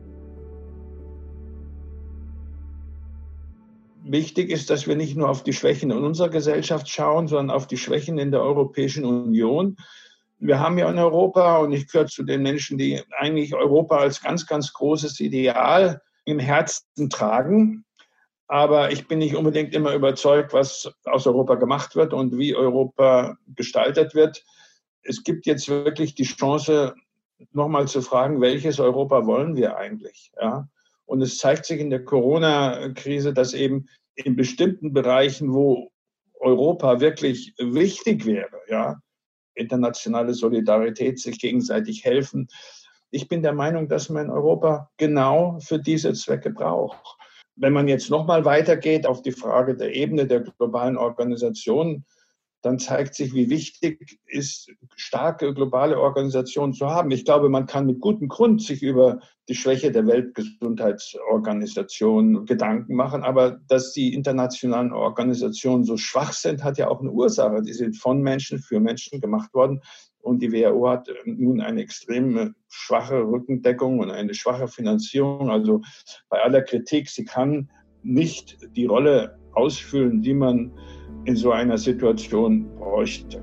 Wichtig ist, dass wir nicht nur auf die Schwächen in unserer Gesellschaft schauen, sondern auf die Schwächen in der Europäischen Union. Wir haben ja in Europa, und ich gehöre zu den Menschen, die eigentlich Europa als ganz, ganz großes Ideal im Herzen tragen. Aber ich bin nicht unbedingt immer überzeugt, was aus Europa gemacht wird und wie Europa gestaltet wird. Es gibt jetzt wirklich die Chance, nochmal zu fragen, welches Europa wollen wir eigentlich? Ja? Und es zeigt sich in der Corona-Krise, dass eben in bestimmten Bereichen, wo Europa wirklich wichtig wäre, ja, internationale Solidarität, sich gegenseitig helfen. Ich bin der Meinung, dass man Europa genau für diese Zwecke braucht. Wenn man jetzt nochmal weitergeht auf die Frage der Ebene der globalen Organisationen, dann zeigt sich, wie wichtig ist, starke globale Organisationen zu haben. Ich glaube, man kann mit gutem Grund sich über die Schwäche der Weltgesundheitsorganisation Gedanken machen. Aber dass die internationalen Organisationen so schwach sind, hat ja auch eine Ursache. Die sind von Menschen für Menschen gemacht worden. Und die WHO hat nun eine extrem schwache Rückendeckung und eine schwache Finanzierung. Also bei aller Kritik, sie kann nicht die Rolle ausfüllen, die man in so einer Situation bräuchte.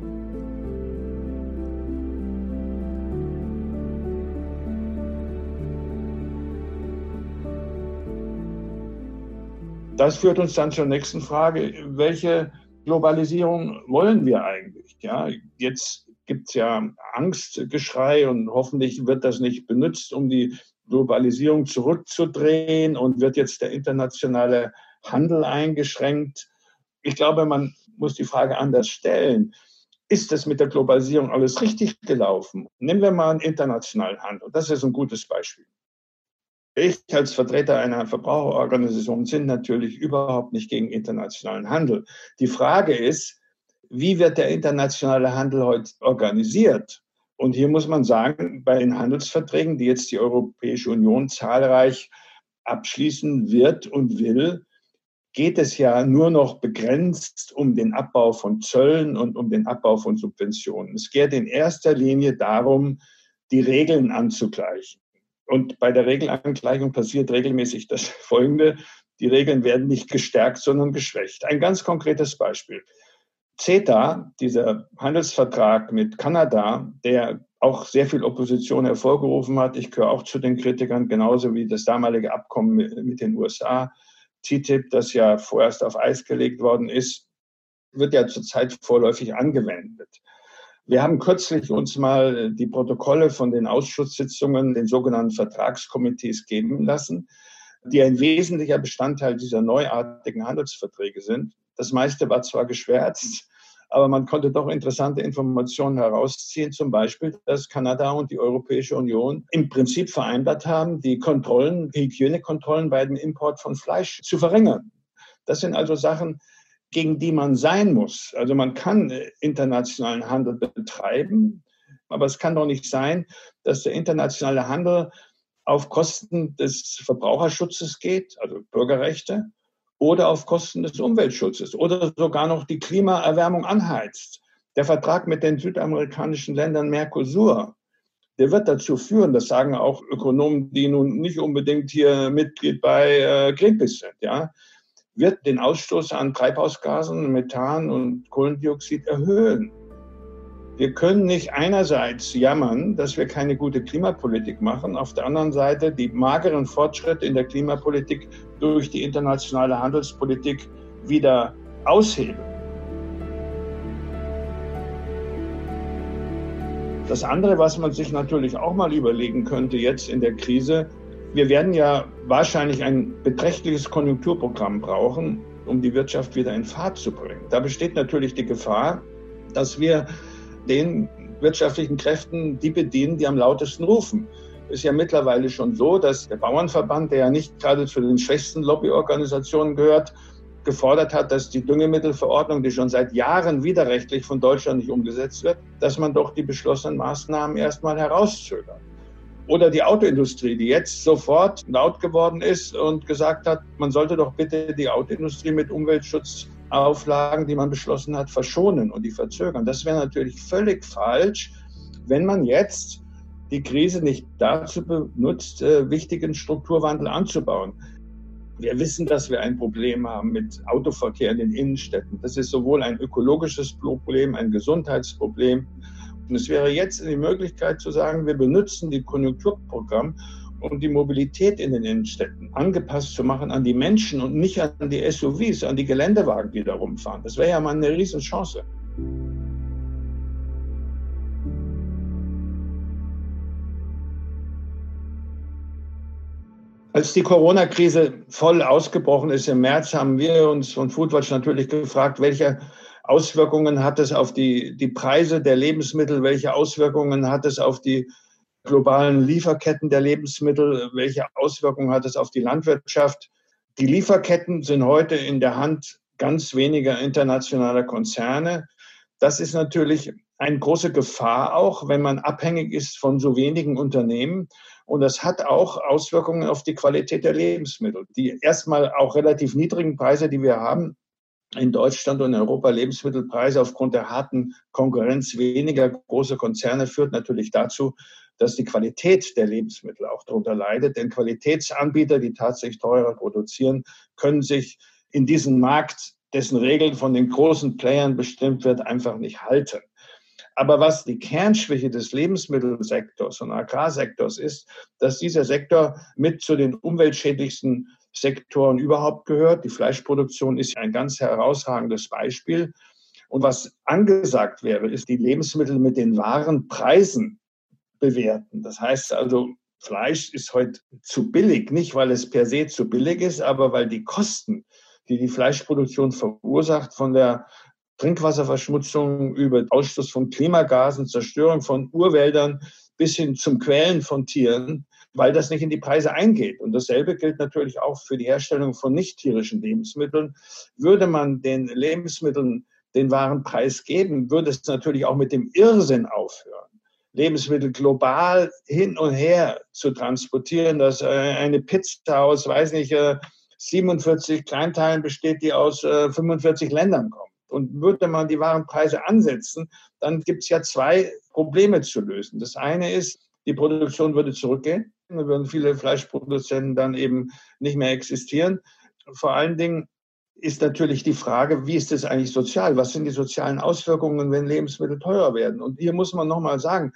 Das führt uns dann zur nächsten Frage. Welche Globalisierung wollen wir eigentlich? Ja, jetzt gibt es ja Angstgeschrei und hoffentlich wird das nicht benutzt, um die Globalisierung zurückzudrehen und wird jetzt der internationale Handel eingeschränkt. Ich glaube, man muss die Frage anders stellen. Ist es mit der Globalisierung alles richtig gelaufen? Nehmen wir mal einen internationalen Handel. Das ist ein gutes Beispiel. Ich als Vertreter einer Verbraucherorganisation bin natürlich überhaupt nicht gegen internationalen Handel. Die Frage ist, wie wird der internationale Handel heute organisiert? Und hier muss man sagen, bei den Handelsverträgen, die jetzt die Europäische Union zahlreich abschließen wird und will, geht es ja nur noch begrenzt um den Abbau von Zöllen und um den Abbau von Subventionen. Es geht in erster Linie darum, die Regeln anzugleichen. Und bei der Regelangleichung passiert regelmäßig das Folgende. Die Regeln werden nicht gestärkt, sondern geschwächt. Ein ganz konkretes Beispiel. CETA, dieser Handelsvertrag mit Kanada, der auch sehr viel Opposition hervorgerufen hat. Ich gehöre auch zu den Kritikern, genauso wie das damalige Abkommen mit den USA. TTIP, das ja vorerst auf Eis gelegt worden ist, wird ja zurzeit vorläufig angewendet. Wir haben kürzlich uns mal die Protokolle von den Ausschusssitzungen, den sogenannten Vertragskomitees geben lassen, die ein wesentlicher Bestandteil dieser neuartigen Handelsverträge sind. Das meiste war zwar geschwärzt, aber man konnte doch interessante Informationen herausziehen, zum Beispiel, dass Kanada und die Europäische Union im Prinzip vereinbart haben, die Kontrollen, die Hygienekontrollen bei dem Import von Fleisch zu verringern. Das sind also Sachen, gegen die man sein muss. Also man kann internationalen Handel betreiben, aber es kann doch nicht sein, dass der internationale Handel auf Kosten des Verbraucherschutzes geht, also Bürgerrechte, oder auf Kosten des Umweltschutzes oder sogar noch die Klimaerwärmung anheizt. Der Vertrag mit den südamerikanischen Ländern Mercosur, der wird dazu führen, das sagen auch Ökonomen, die nun nicht unbedingt hier Mitglied bei Greenpeace sind, ja, wird den Ausstoß an Treibhausgasen, Methan und Kohlendioxid erhöhen. Wir können nicht einerseits jammern, dass wir keine gute Klimapolitik machen, auf der anderen Seite die mageren Fortschritte in der Klimapolitik durch die internationale Handelspolitik wieder aushebeln. Das andere, was man sich natürlich auch mal überlegen könnte jetzt in der Krise, wir werden ja wahrscheinlich ein beträchtliches Konjunkturprogramm brauchen, um die Wirtschaft wieder in Fahrt zu bringen. Da besteht natürlich die Gefahr, dass wir den wirtschaftlichen Kräften die bedienen, die am lautesten rufen. Es ist ja mittlerweile schon so, dass der Bauernverband, der ja nicht gerade zu den schwächsten Lobbyorganisationen gehört, gefordert hat, dass die Düngemittelverordnung, die schon seit Jahren widerrechtlich von Deutschland nicht umgesetzt wird, dass man doch die beschlossenen Maßnahmen erstmal herauszögert. Oder die Autoindustrie, die jetzt sofort laut geworden ist und gesagt hat, man sollte doch bitte die Autoindustrie mit Umweltschutzauflagen, die man beschlossen hat, verschonen und die verzögern. Das wäre natürlich völlig falsch, wenn man jetzt die Krise nicht dazu benutzt, wichtigen Strukturwandel anzubauen. Wir wissen, dass wir ein Problem haben mit Autoverkehr in den Innenstädten. Das ist sowohl ein ökologisches Problem, ein Gesundheitsproblem. Und es wäre jetzt die Möglichkeit zu sagen, wir benutzen die Konjunkturprogramm, um die Mobilität in den Innenstädten angepasst zu machen an die Menschen und nicht an die SUVs, an die Geländewagen, die da rumfahren. Das wäre ja mal eine Riesenchance. Als die Corona-Krise voll ausgebrochen ist im März, haben wir uns von Foodwatch natürlich gefragt, welche Auswirkungen hat es auf die Preise der Lebensmittel, welche Auswirkungen hat es auf die globalen Lieferketten der Lebensmittel, welche Auswirkungen hat es auf die Landwirtschaft. Die Lieferketten sind heute in der Hand ganz weniger internationaler Konzerne. Das ist natürlich eine große Gefahr auch, wenn man abhängig ist von so wenigen Unternehmen. Und das hat auch Auswirkungen auf die Qualität der Lebensmittel. Die erstmal auch relativ niedrigen Preise, die wir haben in Deutschland und in Europa, Lebensmittelpreise aufgrund der harten Konkurrenz weniger große Konzerne, führt natürlich dazu, dass die Qualität der Lebensmittel auch darunter leidet. Denn Qualitätsanbieter, die tatsächlich teurer produzieren, können sich in diesem Markt, dessen Regeln von den großen Playern bestimmt wird, einfach nicht halten. Aber was die Kernschwäche des Lebensmittelsektors und Agrarsektors ist, dass dieser Sektor mit zu den umweltschädlichsten Sektoren überhaupt gehört. Die Fleischproduktion ist ein ganz herausragendes Beispiel. Und was angesagt wäre, ist, die Lebensmittel mit den wahren Preisen bewerten. Das heißt also, Fleisch ist heute zu billig, nicht weil es per se zu billig ist, aber weil die Kosten, die die Fleischproduktion verursacht, von der Trinkwasserverschmutzung über Ausstoß von Klimagasen, Zerstörung von Urwäldern bis hin zum Quälen von Tieren, weil das nicht in die Preise eingeht. Und dasselbe gilt natürlich auch für die Herstellung von nicht-tierischen Lebensmitteln. Würde man den Lebensmitteln den wahren Preis geben, würde es natürlich auch mit dem Irrsinn aufhören, Lebensmittel global hin und her zu transportieren, dass eine Pizza aus, 47 Kleinteilen besteht, die aus 45 Ländern kommt. Und würde man die wahren Preise ansetzen, dann gibt es ja zwei Probleme zu lösen. Das eine ist, die Produktion würde zurückgehen. Dann würden viele Fleischproduzenten dann eben nicht mehr existieren. Vor allen Dingen ist natürlich die Frage, wie ist das eigentlich sozial? Was sind die sozialen Auswirkungen, wenn Lebensmittel teurer werden? Und hier muss man nochmal sagen,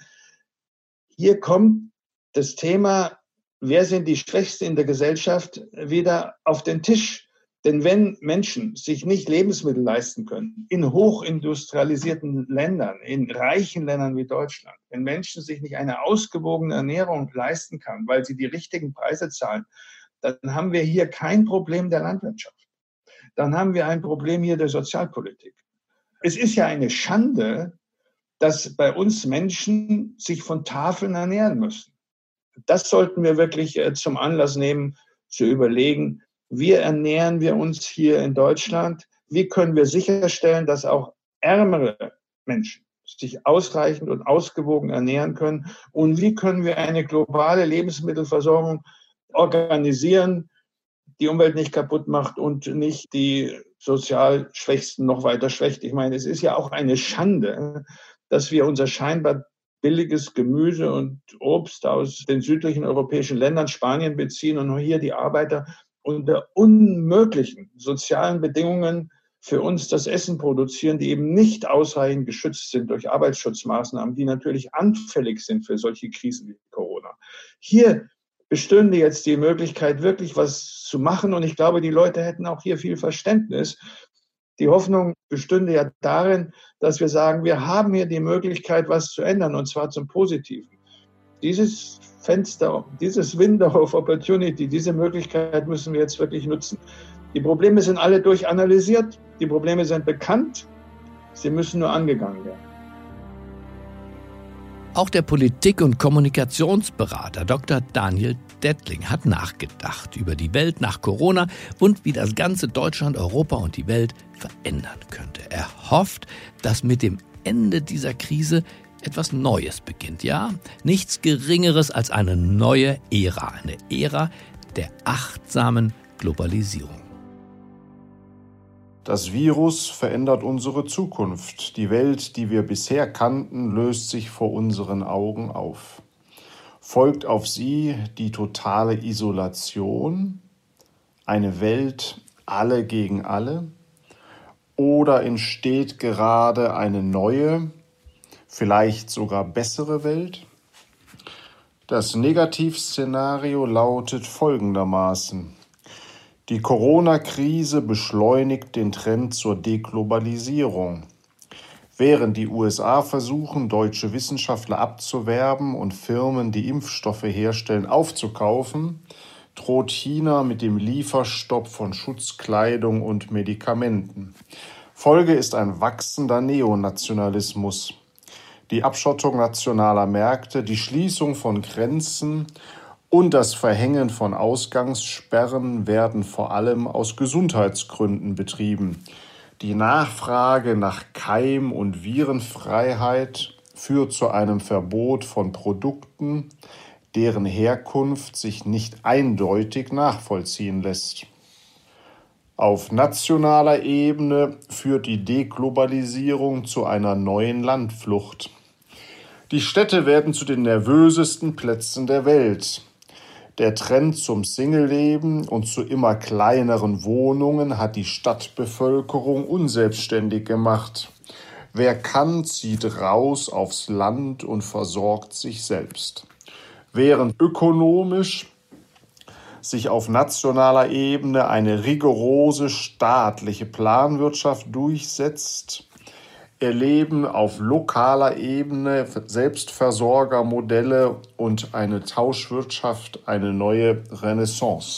hier kommt das Thema, wer sind die Schwächsten in der Gesellschaft, wieder auf den Tisch. Denn wenn Menschen sich nicht Lebensmittel leisten können, in hochindustrialisierten Ländern, in reichen Ländern wie Deutschland, wenn Menschen sich nicht eine ausgewogene Ernährung leisten kann, weil sie die richtigen Preise zahlen, dann haben wir hier kein Problem der Landwirtschaft. Dann haben wir ein Problem hier der Sozialpolitik. Es ist ja eine Schande, dass bei uns Menschen sich von Tafeln ernähren müssen. Das sollten wir wirklich zum Anlass nehmen, zu überlegen, wie ernähren wir uns hier in Deutschland? Wie können wir sicherstellen, dass auch ärmere Menschen sich ausreichend und ausgewogen ernähren können? Und wie können wir eine globale Lebensmittelversorgung organisieren, die Umwelt nicht kaputt macht und nicht die sozial Schwächsten noch weiter schwächt? Ich meine, es ist ja auch eine Schande, dass wir unser scheinbar billiges Gemüse und Obst aus den südlichen europäischen Ländern, Spanien, beziehen und hier die Arbeiter unter unmöglichen sozialen Bedingungen für uns das Essen produzieren, die eben nicht ausreichend geschützt sind durch Arbeitsschutzmaßnahmen, die natürlich anfällig sind für solche Krisen wie Corona. Hier bestünde jetzt die Möglichkeit, wirklich was zu machen. Und ich glaube, die Leute hätten auch hier viel Verständnis. Die Hoffnung bestünde ja darin, dass wir sagen, wir haben hier die Möglichkeit, was zu ändern, und zwar zum Positiven. Dieses Fenster, dieses Window of Opportunity, diese Möglichkeit müssen wir jetzt wirklich nutzen. Die Probleme sind alle durchanalysiert, die Probleme sind bekannt, sie müssen nur angegangen werden. Auch der Politik- und Kommunikationsberater Dr. Daniel Dettling hat nachgedacht über die Welt nach Corona und wie das ganze Deutschland, Europa und die Welt verändern könnte. Er hofft, dass mit dem Ende dieser Krise etwas Neues beginnt. Ja, nichts Geringeres als eine neue Ära. Eine Ära der achtsamen Globalisierung. Das Virus verändert unsere Zukunft. Die Welt, die wir bisher kannten, löst sich vor unseren Augen auf. Folgt auf sie die totale Isolation, eine Welt alle gegen alle? Oder entsteht gerade eine neue, vielleicht sogar bessere Welt? Das Negativszenario lautet folgendermaßen: Die Corona-Krise beschleunigt den Trend zur Deglobalisierung. Während die USA versuchen, deutsche Wissenschaftler abzuwerben und Firmen, die Impfstoffe herstellen, aufzukaufen, droht China mit dem Lieferstopp von Schutzkleidung und Medikamenten. Folge ist ein wachsender Neonationalismus. Die Abschottung nationaler Märkte, die Schließung von Grenzen und das Verhängen von Ausgangssperren werden vor allem aus Gesundheitsgründen betrieben. Die Nachfrage nach Keim- und Virenfreiheit führt zu einem Verbot von Produkten, deren Herkunft sich nicht eindeutig nachvollziehen lässt. Auf nationaler Ebene führt die Deglobalisierung zu einer neuen Landflucht. Die Städte werden zu den nervösesten Plätzen der Welt. Der Trend zum Singleleben und zu immer kleineren Wohnungen hat die Stadtbevölkerung unselbstständig gemacht. Wer kann, zieht raus aufs Land und versorgt sich selbst. Während ökonomisch sich auf nationaler Ebene eine rigorose staatliche Planwirtschaft durchsetzt, erleben auf lokaler Ebene Selbstversorgermodelle und eine Tauschwirtschaft eine neue Renaissance.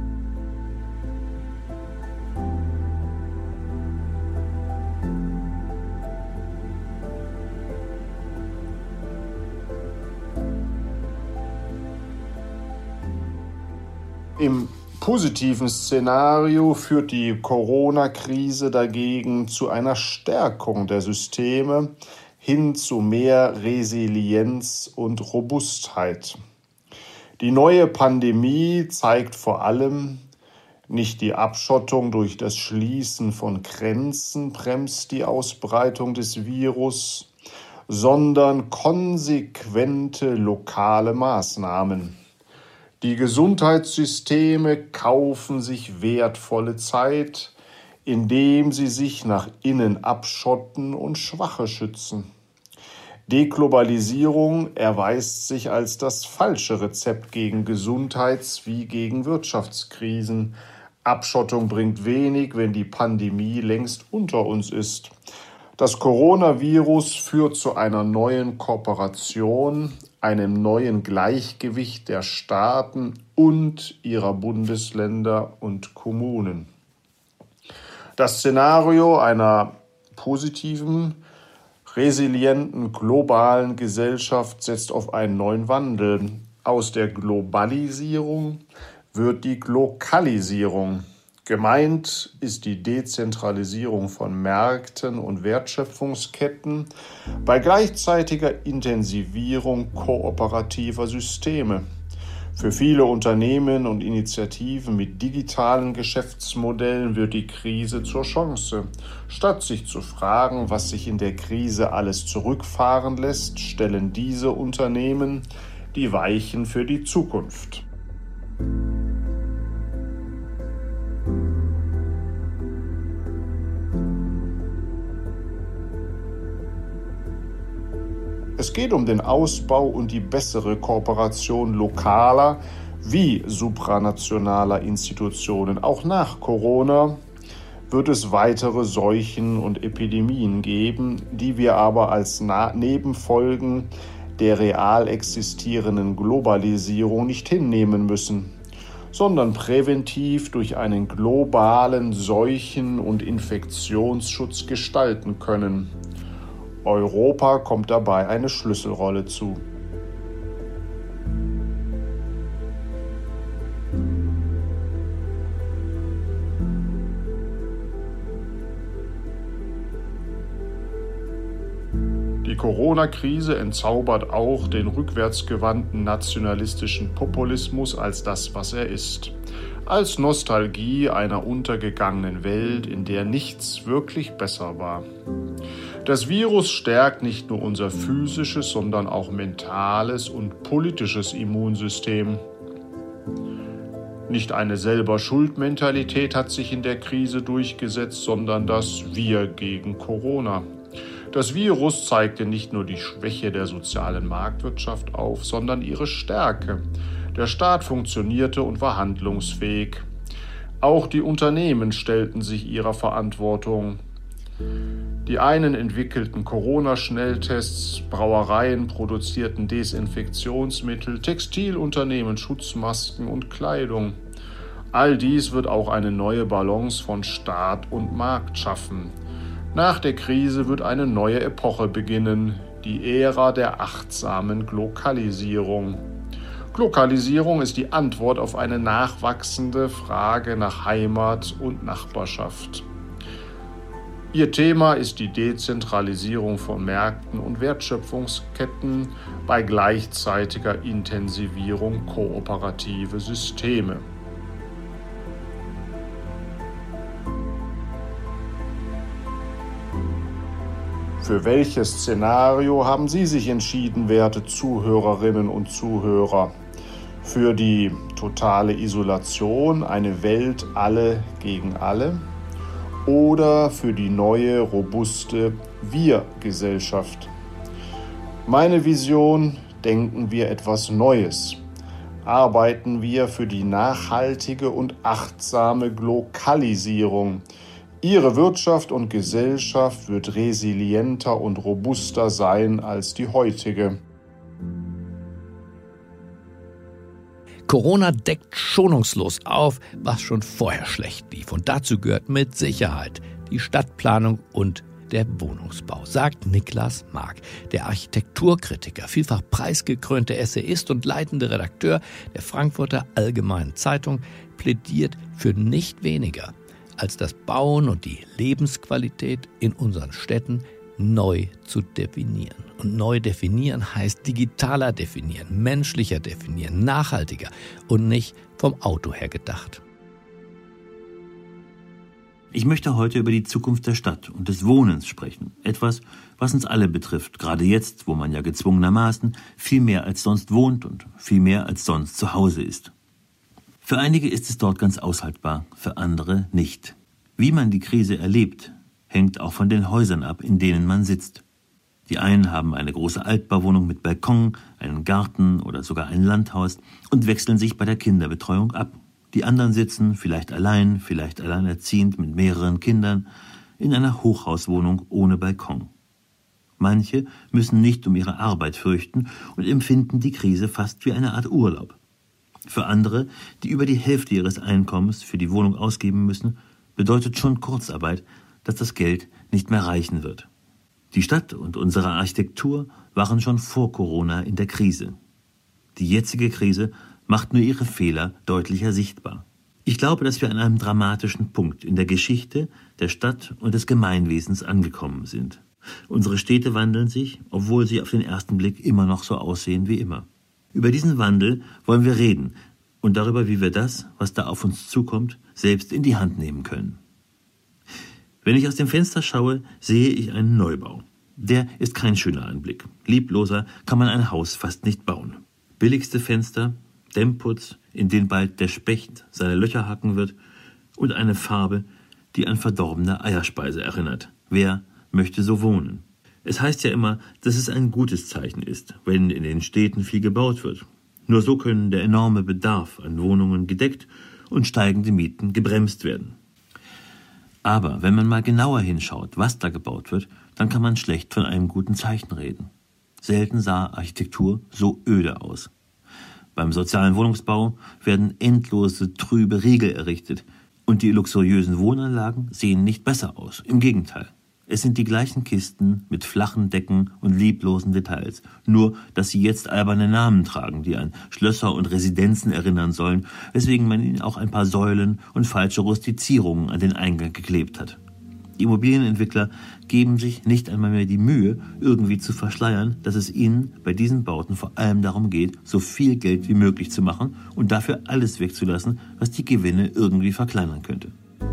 Im positiven Szenario führt die Corona-Krise dagegen zu einer Stärkung der Systeme hin zu mehr Resilienz und Robustheit. Die neue Pandemie zeigt vor allem, nicht die Abschottung durch das Schließen von Grenzen bremst die Ausbreitung des Virus, sondern konsequente lokale Maßnahmen. Die Gesundheitssysteme kaufen sich wertvolle Zeit, indem sie sich nach innen abschotten und Schwache schützen. Deglobalisierung erweist sich als das falsche Rezept gegen Gesundheits- wie gegen Wirtschaftskrisen. Abschottung bringt wenig, wenn die Pandemie längst unter uns ist. Das Coronavirus führt zu einer neuen Kooperation, einem neuen Gleichgewicht der Staaten und ihrer Bundesländer und Kommunen. Das Szenario einer positiven, resilienten, globalen Gesellschaft setzt auf einen neuen Wandel. Aus der Globalisierung wird die Glokalisierung. Gemeint ist die Dezentralisierung von Märkten und Wertschöpfungsketten bei gleichzeitiger Intensivierung kooperativer Systeme. Für viele Unternehmen und Initiativen mit digitalen Geschäftsmodellen wird die Krise zur Chance. Statt sich zu fragen, was sich in der Krise alles zurückfahren lässt, stellen diese Unternehmen die Weichen für die Zukunft. Es geht um den Ausbau und die bessere Kooperation lokaler wie supranationaler Institutionen. Auch nach Corona wird es weitere Seuchen und Epidemien geben, die wir aber als Nebenfolgen der real existierenden Globalisierung nicht hinnehmen müssen, sondern präventiv durch einen globalen Seuchen- und Infektionsschutz gestalten können. Europa kommt dabei eine Schlüsselrolle zu. Die Corona-Krise entzaubert auch den rückwärtsgewandten nationalistischen Populismus als das, was er ist. Als Nostalgie einer untergegangenen Welt, in der nichts wirklich besser war. Das Virus stärkt nicht nur unser physisches, sondern auch mentales und politisches Immunsystem. Nicht eine Selber-Schuld-Mentalität hat sich in der Krise durchgesetzt, sondern das Wir gegen Corona. Das Virus zeigte nicht nur die Schwäche der sozialen Marktwirtschaft auf, sondern ihre Stärke. Der Staat funktionierte und war handlungsfähig. Auch die Unternehmen stellten sich ihrer Verantwortung. Die einen entwickelten Corona-Schnelltests, Brauereien produzierten Desinfektionsmittel, Textilunternehmen Schutzmasken und Kleidung. All dies wird auch eine neue Balance von Staat und Markt schaffen. Nach der Krise wird eine neue Epoche beginnen, die Ära der achtsamen Glokalisierung. Glokalisierung ist die Antwort auf eine nachwachsende Frage nach Heimat und Nachbarschaft. Ihr Thema ist die Dezentralisierung von Märkten und Wertschöpfungsketten bei gleichzeitiger Intensivierung kooperative Systeme. Für welches Szenario haben Sie sich entschieden, werte Zuhörerinnen und Zuhörer? Für die totale Isolation, eine Welt alle gegen alle? Oder für die neue, robuste Wir-Gesellschaft? Meine Vision: denken wir etwas Neues. Arbeiten wir für die nachhaltige und achtsame Glokalisierung. Ihre Wirtschaft und Gesellschaft wird resilienter und robuster sein als die heutige. Corona deckt schonungslos auf, was schon vorher schlecht lief. Und dazu gehört mit Sicherheit die Stadtplanung und der Wohnungsbau, sagt Niklas Mark, der Architekturkritiker, vielfach preisgekrönte Essayist und leitende Redakteur der Frankfurter Allgemeinen Zeitung, plädiert für nicht weniger als das Bauen und die Lebensqualität in unseren Städten neu zu definieren. Und neu definieren heißt digitaler definieren, menschlicher definieren, nachhaltiger und nicht vom Auto her gedacht. Ich möchte heute über die Zukunft der Stadt und des Wohnens sprechen. Etwas, was uns alle betrifft, gerade jetzt, wo man ja gezwungenermaßen viel mehr als sonst wohnt und viel mehr als sonst zu Hause ist. Für einige ist es dort ganz aushaltbar, für andere nicht. Wie man die Krise erlebt, hängt auch von den Häusern ab, in denen man sitzt. Die einen haben eine große Altbauwohnung mit Balkon, einen Garten oder sogar ein Landhaus und wechseln sich bei der Kinderbetreuung ab. Die anderen sitzen, vielleicht alleinerziehend mit mehreren Kindern, in einer Hochhauswohnung ohne Balkon. Manche müssen nicht um ihre Arbeit fürchten und empfinden die Krise fast wie eine Art Urlaub. Für andere, die über die Hälfte ihres Einkommens für die Wohnung ausgeben müssen, bedeutet schon Kurzarbeit, dass das Geld nicht mehr reichen wird. Die Stadt und unsere Architektur waren schon vor Corona in der Krise. Die jetzige Krise macht nur ihre Fehler deutlicher sichtbar. Ich glaube, dass wir an einem dramatischen Punkt in der Geschichte der Stadt und des Gemeinwesens angekommen sind. Unsere Städte wandeln sich, obwohl sie auf den ersten Blick immer noch so aussehen wie immer. Über diesen Wandel wollen wir reden und darüber, wie wir das, was da auf uns zukommt, selbst in die Hand nehmen können. Wenn ich aus dem Fenster schaue, sehe ich einen Neubau. Der ist kein schöner Anblick. Liebloser kann man ein Haus fast nicht bauen. Billigste Fenster, Dämmputz, in den bald der Specht seine Löcher hacken wird, und eine Farbe, die an verdorbene Eierspeise erinnert. Wer möchte so wohnen? Es heißt ja immer, dass es ein gutes Zeichen ist, wenn in den Städten viel gebaut wird. Nur so können der enorme Bedarf an Wohnungen gedeckt und steigende Mieten gebremst werden. Aber wenn man mal genauer hinschaut, was da gebaut wird, dann kann man schlecht von einem guten Zeichen reden. Selten sah Architektur so öde aus. Beim sozialen Wohnungsbau werden endlose, trübe Riegel errichtet und die luxuriösen Wohnanlagen sehen nicht besser aus. Im Gegenteil. Es sind die gleichen Kisten mit flachen Decken und lieblosen Details. Nur, dass sie jetzt alberne Namen tragen, die an Schlösser und Residenzen erinnern sollen, weswegen man ihnen auch ein paar Säulen und falsche Rustizierungen an den Eingang geklebt hat. Die Immobilienentwickler geben sich nicht einmal mehr die Mühe, irgendwie zu verschleiern, dass es ihnen bei diesen Bauten vor allem darum geht, so viel Geld wie möglich zu machen und dafür alles wegzulassen, was die Gewinne irgendwie verkleinern könnte.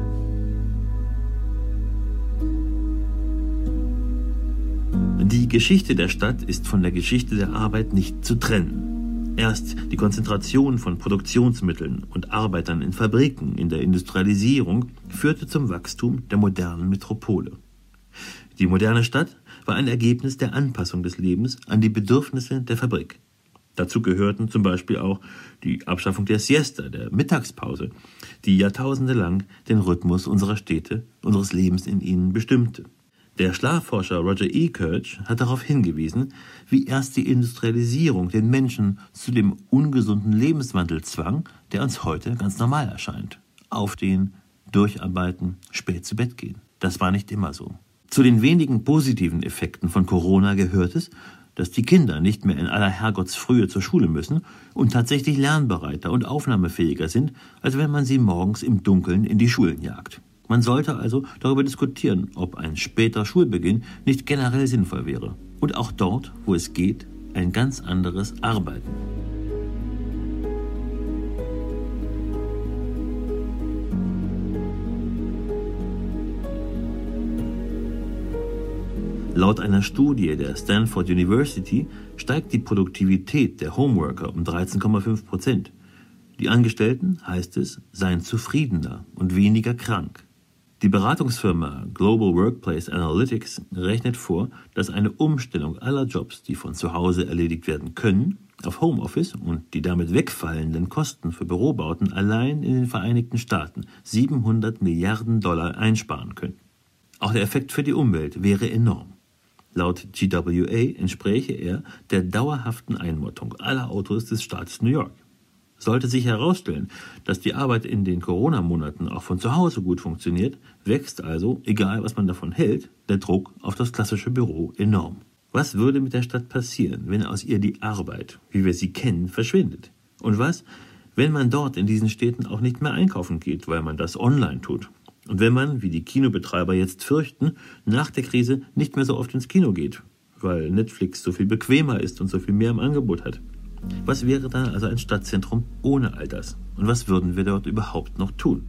Die Geschichte der Stadt ist von der Geschichte der Arbeit nicht zu trennen. Erst die Konzentration von Produktionsmitteln und Arbeitern in Fabriken in der Industrialisierung führte zum Wachstum der modernen Metropole. Die moderne Stadt war ein Ergebnis der Anpassung des Lebens an die Bedürfnisse der Fabrik. Dazu gehörten zum Beispiel auch die Abschaffung der Siesta, der Mittagspause, die jahrtausendelang den Rhythmus unserer Städte, unseres Lebens in ihnen bestimmte. Der Schlafforscher Roger E. Kirch hat darauf hingewiesen, wie erst die Industrialisierung den Menschen zu dem ungesunden Lebenswandel zwang, der uns heute ganz normal erscheint. Aufstehen, durcharbeiten, spät zu Bett gehen. Das war nicht immer so. Zu den wenigen positiven Effekten von Corona gehört es, dass die Kinder nicht mehr in aller Herrgottsfrühe zur Schule müssen und tatsächlich lernbereiter und aufnahmefähiger sind, als wenn man sie morgens im Dunkeln in die Schulen jagt. Man sollte also darüber diskutieren, ob ein später Schulbeginn nicht generell sinnvoll wäre. Und auch dort, wo es geht, ein ganz anderes Arbeiten. Laut einer Studie der Stanford University steigt die Produktivität der Homeworker um 13,5%. Die Angestellten, heißt es, seien zufriedener und weniger krank. Die Beratungsfirma Global Workplace Analytics rechnet vor, dass eine Umstellung aller Jobs, die von zu Hause erledigt werden können, auf Homeoffice und die damit wegfallenden Kosten für Bürobauten allein in den Vereinigten Staaten $700 Milliarden einsparen können. Auch der Effekt für die Umwelt wäre enorm. Laut GWA entspräche er der dauerhaften Einmottung aller Autos des Staates New York. Sollte sich herausstellen, dass die Arbeit in den Corona-Monaten auch von zu Hause gut funktioniert, wächst also, egal was man davon hält, der Druck auf das klassische Büro enorm. Was würde mit der Stadt passieren, wenn aus ihr die Arbeit, wie wir sie kennen, verschwindet? Und was, wenn man dort in diesen Städten auch nicht mehr einkaufen geht, weil man das online tut? Und wenn man, wie die Kinobetreiber jetzt fürchten, nach der Krise nicht mehr so oft ins Kino geht, weil Netflix so viel bequemer ist und so viel mehr im Angebot hat? Was wäre dann also ein Stadtzentrum ohne all das? Und was würden wir dort überhaupt noch tun?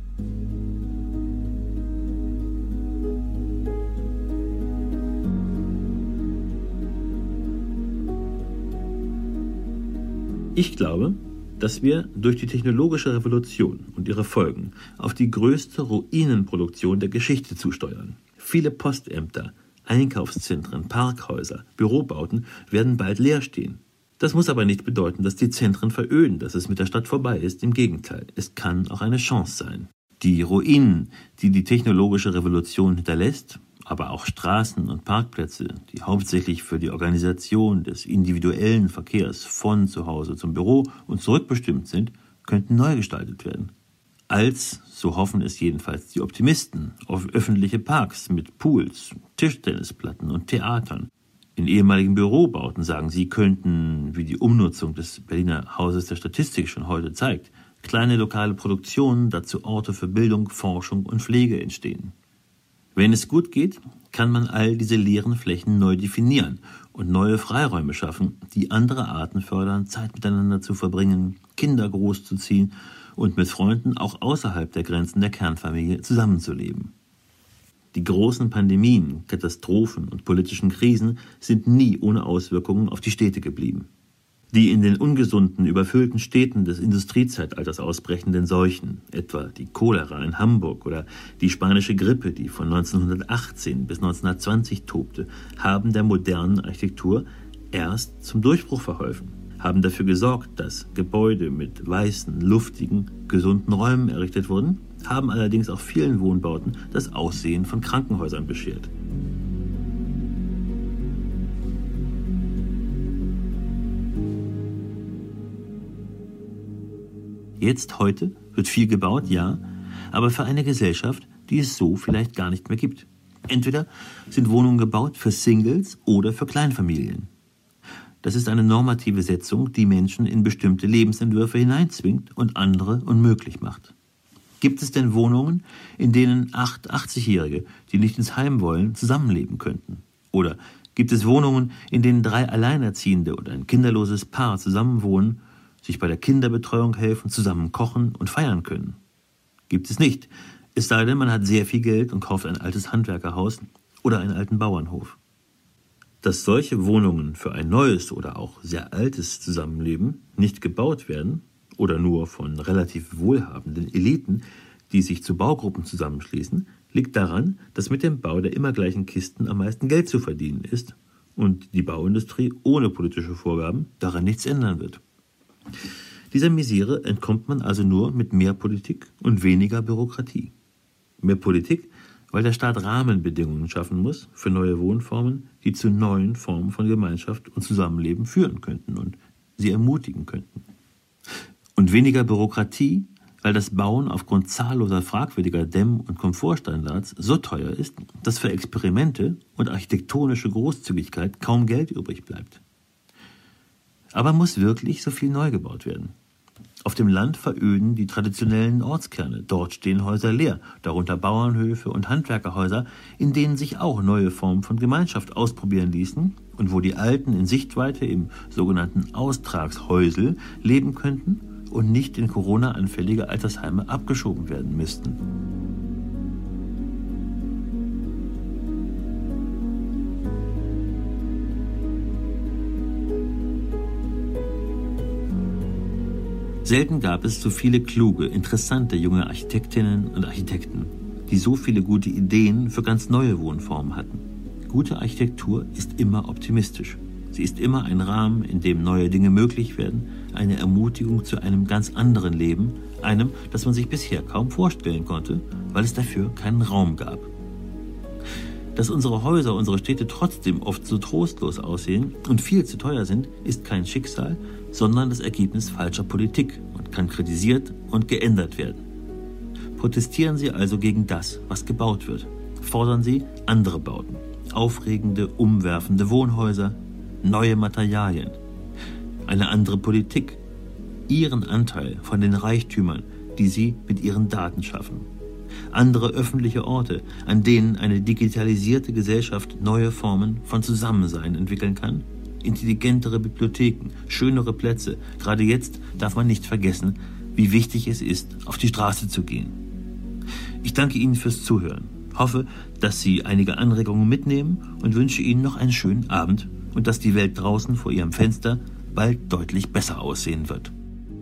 Ich glaube, dass wir durch die technologische Revolution und ihre Folgen auf die größte Ruinenproduktion der Geschichte zusteuern. Viele Postämter, Einkaufszentren, Parkhäuser, Bürobauten werden bald leer stehen. Das muss aber nicht bedeuten, dass die Zentren veröden, dass es mit der Stadt vorbei ist. Im Gegenteil, es kann auch eine Chance sein. Die Ruinen, die die technologische Revolution hinterlässt, aber auch Straßen und Parkplätze, die hauptsächlich für die Organisation des individuellen Verkehrs von zu Hause zum Büro und zurück bestimmt sind, könnten neu gestaltet werden. Als, so hoffen es jedenfalls die Optimisten, auf öffentliche Parks mit Pools, Tischtennisplatten und Theatern. In ehemaligen Bürobauten, sagen sie, könnten, wie die Umnutzung des Berliner Hauses der Statistik schon heute zeigt, kleine lokale Produktionen, dazu Orte für Bildung, Forschung und Pflege entstehen. Wenn es gut geht, kann man all diese leeren Flächen neu definieren und neue Freiräume schaffen, die andere Arten fördern, Zeit miteinander zu verbringen, Kinder großzuziehen und mit Freunden auch außerhalb der Grenzen der Kernfamilie zusammenzuleben. Die großen Pandemien, Katastrophen und politischen Krisen sind nie ohne Auswirkungen auf die Städte geblieben. Die in den ungesunden, überfüllten Städten des Industriezeitalters ausbrechenden Seuchen, etwa die Cholera in Hamburg oder die spanische Grippe, die von 1918 bis 1920 tobte, haben der modernen Architektur erst zum Durchbruch verholfen, haben dafür gesorgt, dass Gebäude mit weißen, luftigen, gesunden Räumen errichtet wurden, haben allerdings auch vielen Wohnbauten das Aussehen von Krankenhäusern beschert. Jetzt, heute, wird viel gebaut, ja, aber für eine Gesellschaft, die es so vielleicht gar nicht mehr gibt. Entweder sind Wohnungen gebaut für Singles oder für Kleinfamilien. Das ist eine normative Setzung, die Menschen in bestimmte Lebensentwürfe hineinzwingt und andere unmöglich macht. Gibt es denn Wohnungen, in denen 80-Jährige, die nicht ins Heim wollen, zusammenleben könnten? Oder gibt es Wohnungen, in denen 3 Alleinerziehende oder ein kinderloses Paar zusammenwohnen, sich bei der Kinderbetreuung helfen, zusammen kochen und feiern können? Gibt es nicht, es sei denn, man hat sehr viel Geld und kauft ein altes Handwerkerhaus oder einen alten Bauernhof. Dass solche Wohnungen für ein neues oder auch sehr altes Zusammenleben nicht gebaut werden oder nur von relativ wohlhabenden Eliten, die sich zu Baugruppen zusammenschließen, liegt daran, dass mit dem Bau der immer gleichen Kisten am meisten Geld zu verdienen ist und die Bauindustrie ohne politische Vorgaben daran nichts ändern wird. Dieser Misere entkommt man also nur mit mehr Politik und weniger Bürokratie. Mehr Politik, weil der Staat Rahmenbedingungen schaffen muss für neue Wohnformen, die zu neuen Formen von Gemeinschaft und Zusammenleben führen könnten und sie ermutigen könnten. Und weniger Bürokratie, weil das Bauen aufgrund zahlloser fragwürdiger Dämm- und Komfortstandards so teuer ist, dass für Experimente und architektonische Großzügigkeit kaum Geld übrig bleibt. Aber muss wirklich so viel neu gebaut werden? Auf dem Land veröden die traditionellen Ortskerne. Dort stehen Häuser leer, darunter Bauernhöfe und Handwerkerhäuser, in denen sich auch neue Formen von Gemeinschaft ausprobieren ließen und wo die Alten in Sichtweite im sogenannten Austragshäusel leben könnten und nicht in Corona-anfällige Altersheime abgeschoben werden müssten. Selten gab es so viele kluge, interessante junge Architektinnen und Architekten, die so viele gute Ideen für ganz neue Wohnformen hatten. Gute Architektur ist immer optimistisch. Sie ist immer ein Rahmen, in dem neue Dinge möglich werden, eine Ermutigung zu einem ganz anderen Leben, einem, das man sich bisher kaum vorstellen konnte, weil es dafür keinen Raum gab. Dass unsere Häuser, unsere Städte trotzdem oft so trostlos aussehen und viel zu teuer sind, ist kein Schicksal, sondern das Ergebnis falscher Politik und kann kritisiert und geändert werden. Protestieren Sie also gegen das, was gebaut wird. Fordern Sie andere Bauten, aufregende, umwerfende Wohnhäuser, neue Materialien, eine andere Politik, Ihren Anteil von den Reichtümern, die Sie mit Ihren Daten schaffen. Andere öffentliche Orte, an denen eine digitalisierte Gesellschaft neue Formen von Zusammensein entwickeln kann. Intelligentere Bibliotheken, schönere Plätze. Gerade jetzt darf man nicht vergessen, wie wichtig es ist, auf die Straße zu gehen. Ich danke Ihnen fürs Zuhören, hoffe, dass Sie einige Anregungen mitnehmen und wünsche Ihnen noch einen schönen Abend und dass die Welt draußen vor Ihrem Fenster bald deutlich besser aussehen wird.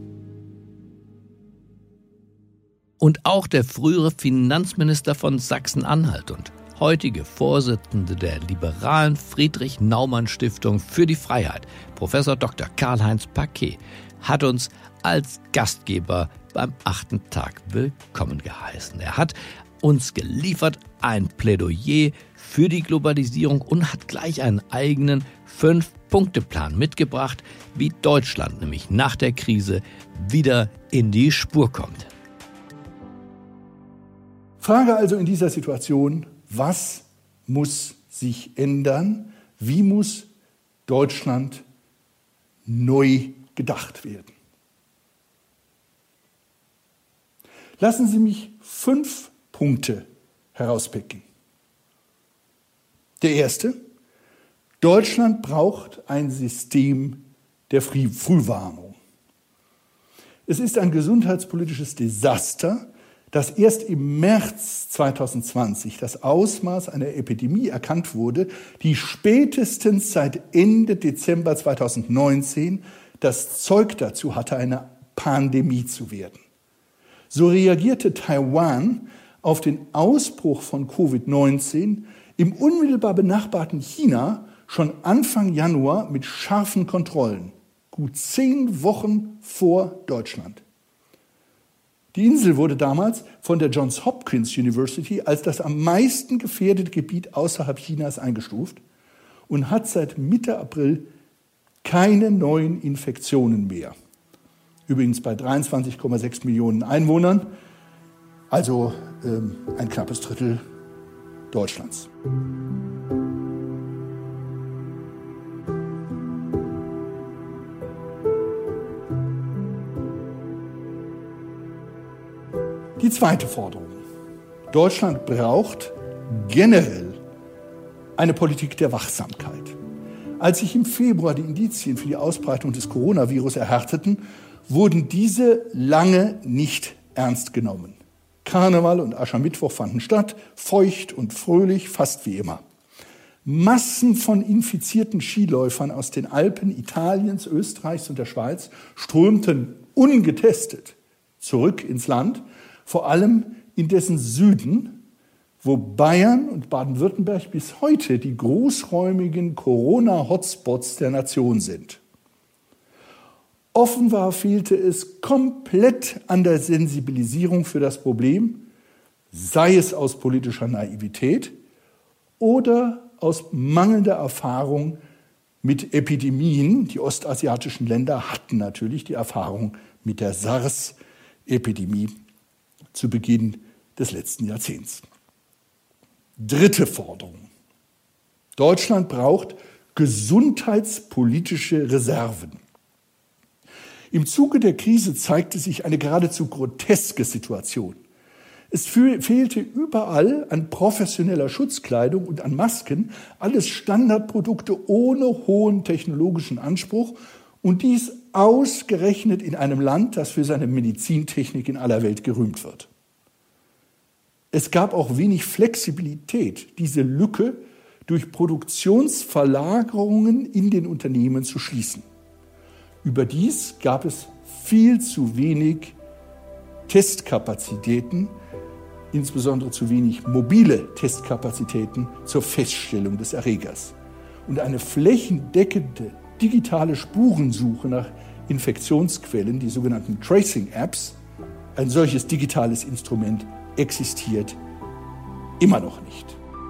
Und auch der frühere Finanzminister von Sachsen-Anhalt und heutige Vorsitzende der liberalen Friedrich-Naumann-Stiftung für die Freiheit, Professor Dr. Karl-Heinz Paquet, hat uns als Gastgeber beim 8. Tag willkommen geheißen. Er hat uns geliefert ein Plädoyer für die Globalisierung und hat gleich einen eigenen 5-Punkte-Plan mitgebracht, wie Deutschland nämlich nach der Krise wieder in die Spur kommt. Frage also in dieser Situation: Was muss sich ändern? Wie muss Deutschland neu gedacht werden? Lassen Sie mich 5 Punkte herauspicken. Der erste: Deutschland braucht ein System der Frühwarnung. Es ist ein gesundheitspolitisches Desaster, dass erst im März 2020 das Ausmaß einer Epidemie erkannt wurde, die spätestens seit Ende Dezember 2019 das Zeug dazu hatte, eine Pandemie zu werden. So reagierte Taiwan auf den Ausbruch von Covid-19 im unmittelbar benachbarten China schon Anfang Januar mit scharfen Kontrollen, gut 10 Wochen vor Deutschland. Die Insel wurde damals von der Johns Hopkins University als das am meisten gefährdete Gebiet außerhalb Chinas eingestuft und hat seit Mitte April keine neuen Infektionen mehr. Übrigens bei 23,6 Millionen Einwohnern, also ein knappes Drittel Deutschlands. Die zweite Forderung. Deutschland braucht generell eine Politik der Wachsamkeit. Als sich im Februar die Indizien für die Ausbreitung des Coronavirus erhärteten, wurden diese lange nicht ernst genommen. Karneval und Aschermittwoch fanden statt, feucht und fröhlich, fast wie immer. Massen von infizierten Skiläufern aus den Alpen Italiens, Österreichs und der Schweiz strömten ungetestet zurück ins Land, vor allem in dessen Süden, wo Bayern und Baden-Württemberg bis heute die großräumigen Corona-Hotspots der Nation sind. Offenbar fehlte es komplett an der Sensibilisierung für das Problem, sei es aus politischer Naivität oder aus mangelnder Erfahrung mit Epidemien. Die ostasiatischen Länder hatten natürlich die Erfahrung mit der SARS-Epidemie zu Beginn des letzten Jahrzehnts. Dritte Forderung. Deutschland braucht gesundheitspolitische Reserven. Im Zuge der Krise zeigte sich eine geradezu groteske Situation. Es fehlte überall an professioneller Schutzkleidung und an Masken, alles Standardprodukte ohne hohen technologischen Anspruch und dies ausgerechnet in einem Land, das für seine Medizintechnik in aller Welt gerühmt wird. Es gab auch wenig Flexibilität, diese Lücke durch Produktionsverlagerungen in den Unternehmen zu schließen. Überdies gab es viel zu wenig Testkapazitäten, insbesondere zu wenig mobile Testkapazitäten zur Feststellung des Erregers. Und eine flächendeckende digitale Spurensuche nach Infektionsquellen, die sogenannten Tracing-Apps, ein solches digitales Instrument existiert immer noch nicht.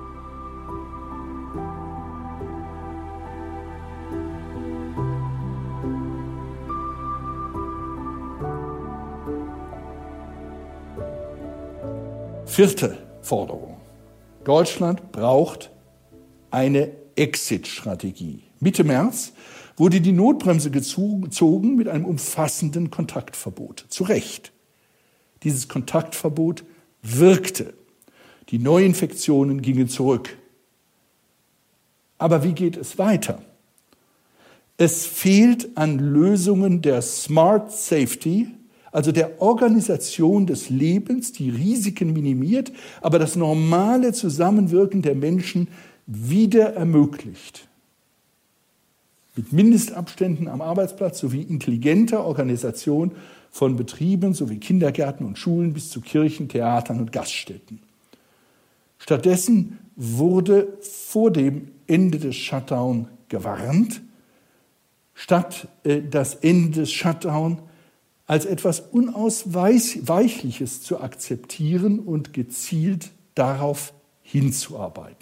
Vierte Forderung. Deutschland braucht eine Exit-Strategie. Mitte März wurde die Notbremse gezogen mit einem umfassenden Kontaktverbot. Zu Recht. Dieses Kontaktverbot wirkte. Die Neuinfektionen gingen zurück. Aber wie geht es weiter? Es fehlt an Lösungen der Smart Safety, also der Organisation des Lebens, die Risiken minimiert, aber das normale Zusammenwirken der Menschen wieder ermöglicht. Mit Mindestabständen am Arbeitsplatz sowie intelligenter Organisation von Betrieben sowie Kindergärten und Schulen bis zu Kirchen, Theatern und Gaststätten. Stattdessen wurde vor dem Ende des Shutdown gewarnt, statt das Ende des Shutdown als etwas Unausweichliches zu akzeptieren und gezielt darauf hinzuarbeiten.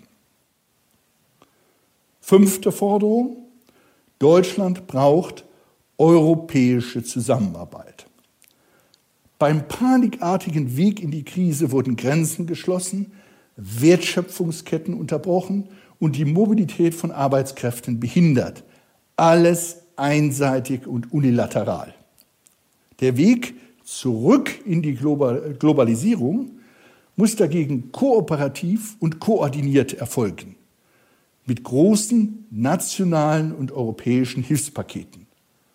Fünfte Forderung. Deutschland braucht europäische Zusammenarbeit. Beim panikartigen Weg in die Krise wurden Grenzen geschlossen, Wertschöpfungsketten unterbrochen und die Mobilität von Arbeitskräften behindert. Alles einseitig und unilateral. Der Weg zurück in die Globalisierung muss dagegen kooperativ und koordiniert erfolgen. Mit großen nationalen und europäischen Hilfspaketen.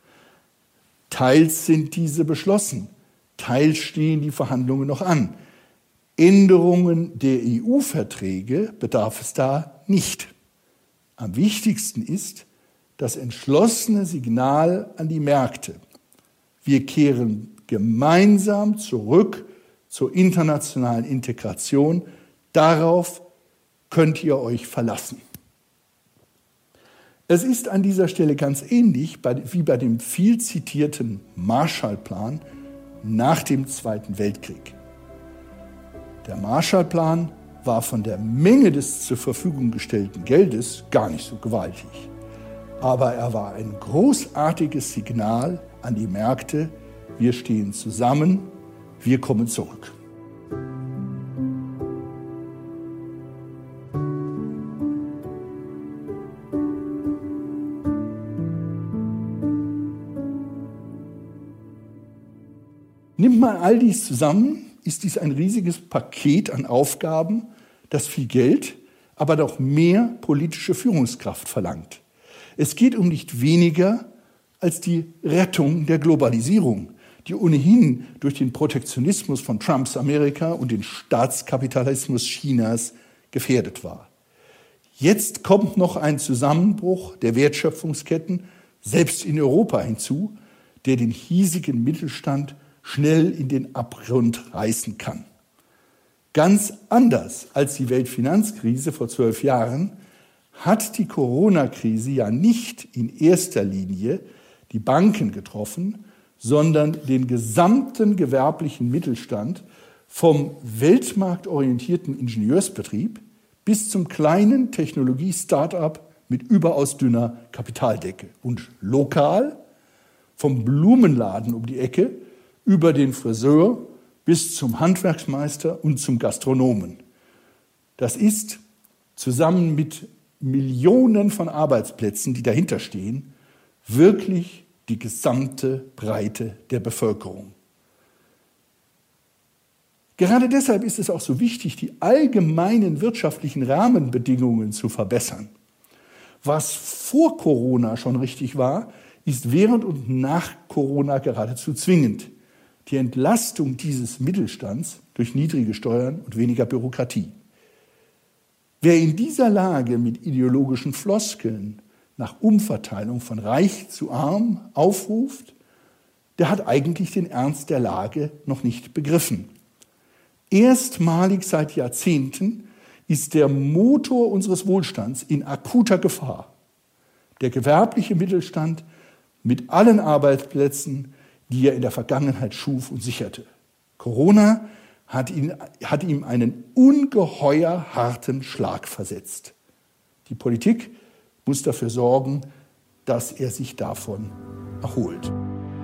Teils sind diese beschlossen, teils stehen die Verhandlungen noch an. Änderungen der EU-Verträge bedarf es da nicht. Am wichtigsten ist das entschlossene Signal an die Märkte. Wir kehren gemeinsam zurück zur internationalen Integration. Darauf könnt ihr euch verlassen. Es ist an dieser Stelle ganz ähnlich wie bei dem viel zitierten Marshallplan nach dem Zweiten Weltkrieg. Der Marshallplan war von der Menge des zur Verfügung gestellten Geldes gar nicht so gewaltig. Aber er war ein großartiges Signal an die Märkte, wir stehen zusammen, wir kommen zurück. Nimmt man all dies zusammen, ist dies ein riesiges Paket an Aufgaben, das viel Geld, aber doch mehr politische Führungskraft verlangt. Es geht um nicht weniger als die Rettung der Globalisierung, die ohnehin durch den Protektionismus von Trumps Amerika und den Staatskapitalismus Chinas gefährdet war. Jetzt kommt noch ein Zusammenbruch der Wertschöpfungsketten, selbst in Europa hinzu, der den hiesigen Mittelstand schnell in den Abgrund reißen kann. Ganz anders als die Weltfinanzkrise vor 12 Jahren hat die Corona-Krise ja nicht in erster Linie die Banken getroffen, sondern den gesamten gewerblichen Mittelstand vom weltmarktorientierten Ingenieursbetrieb bis zum kleinen Technologie-Start-up mit überaus dünner Kapitaldecke. Und lokal vom Blumenladen um die Ecke über den Friseur bis zum Handwerksmeister und zum Gastronomen. Das ist zusammen mit Millionen von Arbeitsplätzen, die dahinter stehen, wirklich die gesamte Breite der Bevölkerung. Gerade deshalb ist es auch so wichtig, die allgemeinen wirtschaftlichen Rahmenbedingungen zu verbessern. Was vor Corona schon richtig war, ist während und nach Corona geradezu zwingend. Die Entlastung dieses Mittelstands durch niedrige Steuern und weniger Bürokratie. Wer in dieser Lage mit ideologischen Floskeln nach Umverteilung von reich zu arm aufruft, der hat eigentlich den Ernst der Lage noch nicht begriffen. Erstmalig seit Jahrzehnten ist der Motor unseres Wohlstands in akuter Gefahr. Der gewerbliche Mittelstand mit allen Arbeitsplätzen, die er in der Vergangenheit schuf und sicherte. Corona hat ihm einen ungeheuer harten Schlag versetzt. Die Politik muss dafür sorgen, dass er sich davon erholt.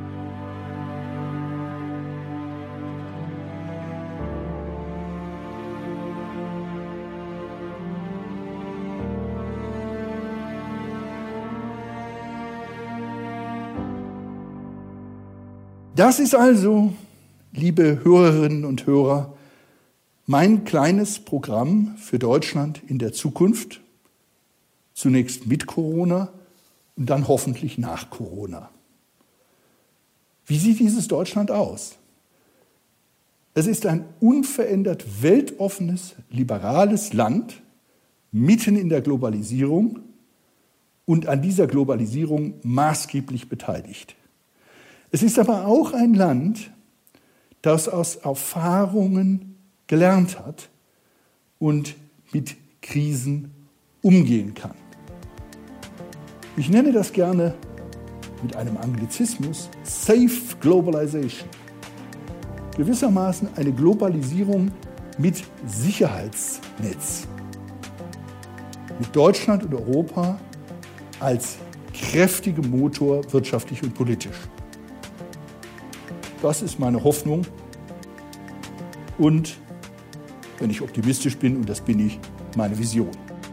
Das ist also, liebe Hörerinnen und Hörer, mein kleines Programm für Deutschland in der Zukunft, zunächst mit Corona und dann hoffentlich nach Corona. Wie sieht dieses Deutschland aus? Es ist ein unverändert weltoffenes, liberales Land, mitten in der Globalisierung und an dieser Globalisierung maßgeblich beteiligt. Es ist aber auch ein Land, das aus Erfahrungen gelernt hat und mit Krisen umgehen kann. Ich nenne das gerne mit einem Anglizismus Safe Globalization. Gewissermaßen eine Globalisierung mit Sicherheitsnetz. Mit Deutschland und Europa als kräftigem Motor wirtschaftlich und politisch. Das ist meine Hoffnung und, wenn ich optimistisch bin, und das bin ich, meine Vision.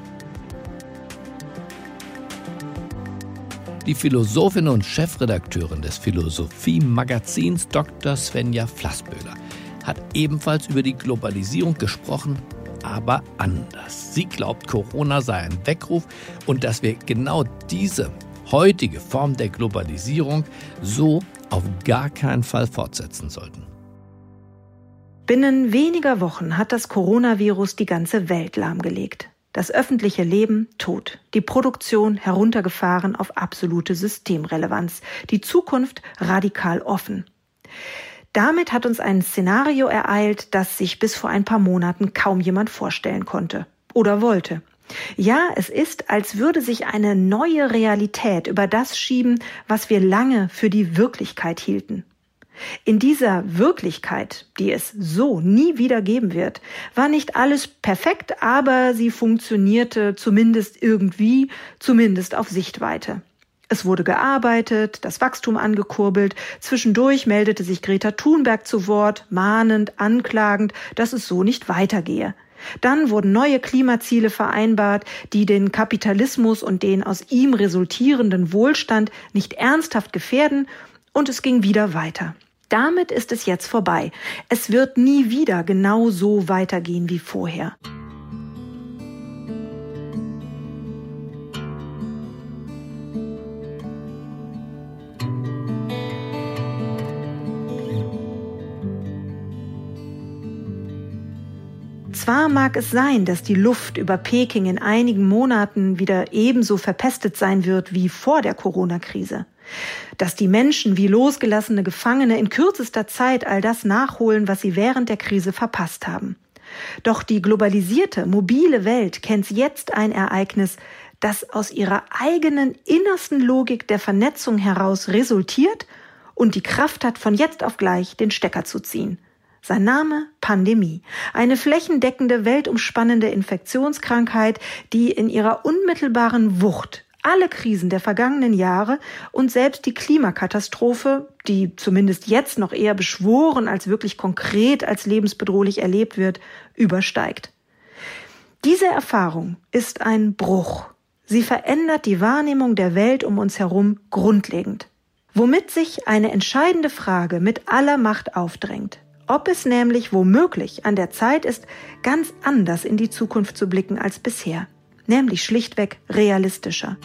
Die Philosophin und Chefredakteurin des Philosophie-Magazins Dr. Svenja Flassböhler hat ebenfalls über die Globalisierung gesprochen, aber anders. Sie glaubt, Corona sei ein Weckruf und dass wir genau diese heutige Form der Globalisierung so auf gar keinen Fall fortsetzen sollten. Binnen weniger Wochen hat das Coronavirus die ganze Welt lahmgelegt. Das öffentliche Leben tot, die Produktion heruntergefahren auf absolute Systemrelevanz, die Zukunft radikal offen. Damit hat uns ein Szenario ereilt, das sich bis vor ein paar Monaten kaum jemand vorstellen konnte oder wollte. Ja, es ist, als würde sich eine neue Realität über das schieben, was wir lange für die Wirklichkeit hielten. In dieser Wirklichkeit, die es so nie wieder geben wird, war nicht alles perfekt, aber sie funktionierte zumindest irgendwie, zumindest auf Sichtweite. Es wurde gearbeitet, das Wachstum angekurbelt, zwischendurch meldete sich Greta Thunberg zu Wort, mahnend, anklagend, dass es so nicht weitergehe. Dann wurden neue Klimaziele vereinbart, die den Kapitalismus und den aus ihm resultierenden Wohlstand nicht ernsthaft gefährden, und es ging wieder weiter. Damit ist es jetzt vorbei. Es wird nie wieder genau so weitergehen wie vorher. Zwar mag es sein, dass die Luft über Peking in einigen Monaten wieder ebenso verpestet sein wird wie vor der Corona-Krise. Dass die Menschen wie losgelassene Gefangene in kürzester Zeit all das nachholen, was sie während der Krise verpasst haben. Doch die globalisierte, mobile Welt kennt jetzt ein Ereignis, das aus ihrer eigenen innersten Logik der Vernetzung heraus resultiert und die Kraft hat, von jetzt auf gleich den Stecker zu ziehen. Sein Name: Pandemie. Eine flächendeckende, weltumspannende Infektionskrankheit, die in ihrer unmittelbaren Wucht alle Krisen der vergangenen Jahre und selbst die Klimakatastrophe, die zumindest jetzt noch eher beschworen als wirklich konkret als lebensbedrohlich erlebt wird, übersteigt. Diese Erfahrung ist ein Bruch. Sie verändert die Wahrnehmung der Welt um uns herum grundlegend. Womit sich eine entscheidende Frage mit aller Macht aufdrängt. Ob es nämlich womöglich an der Zeit ist, ganz anders in die Zukunft zu blicken als bisher. Nämlich schlichtweg realistischer.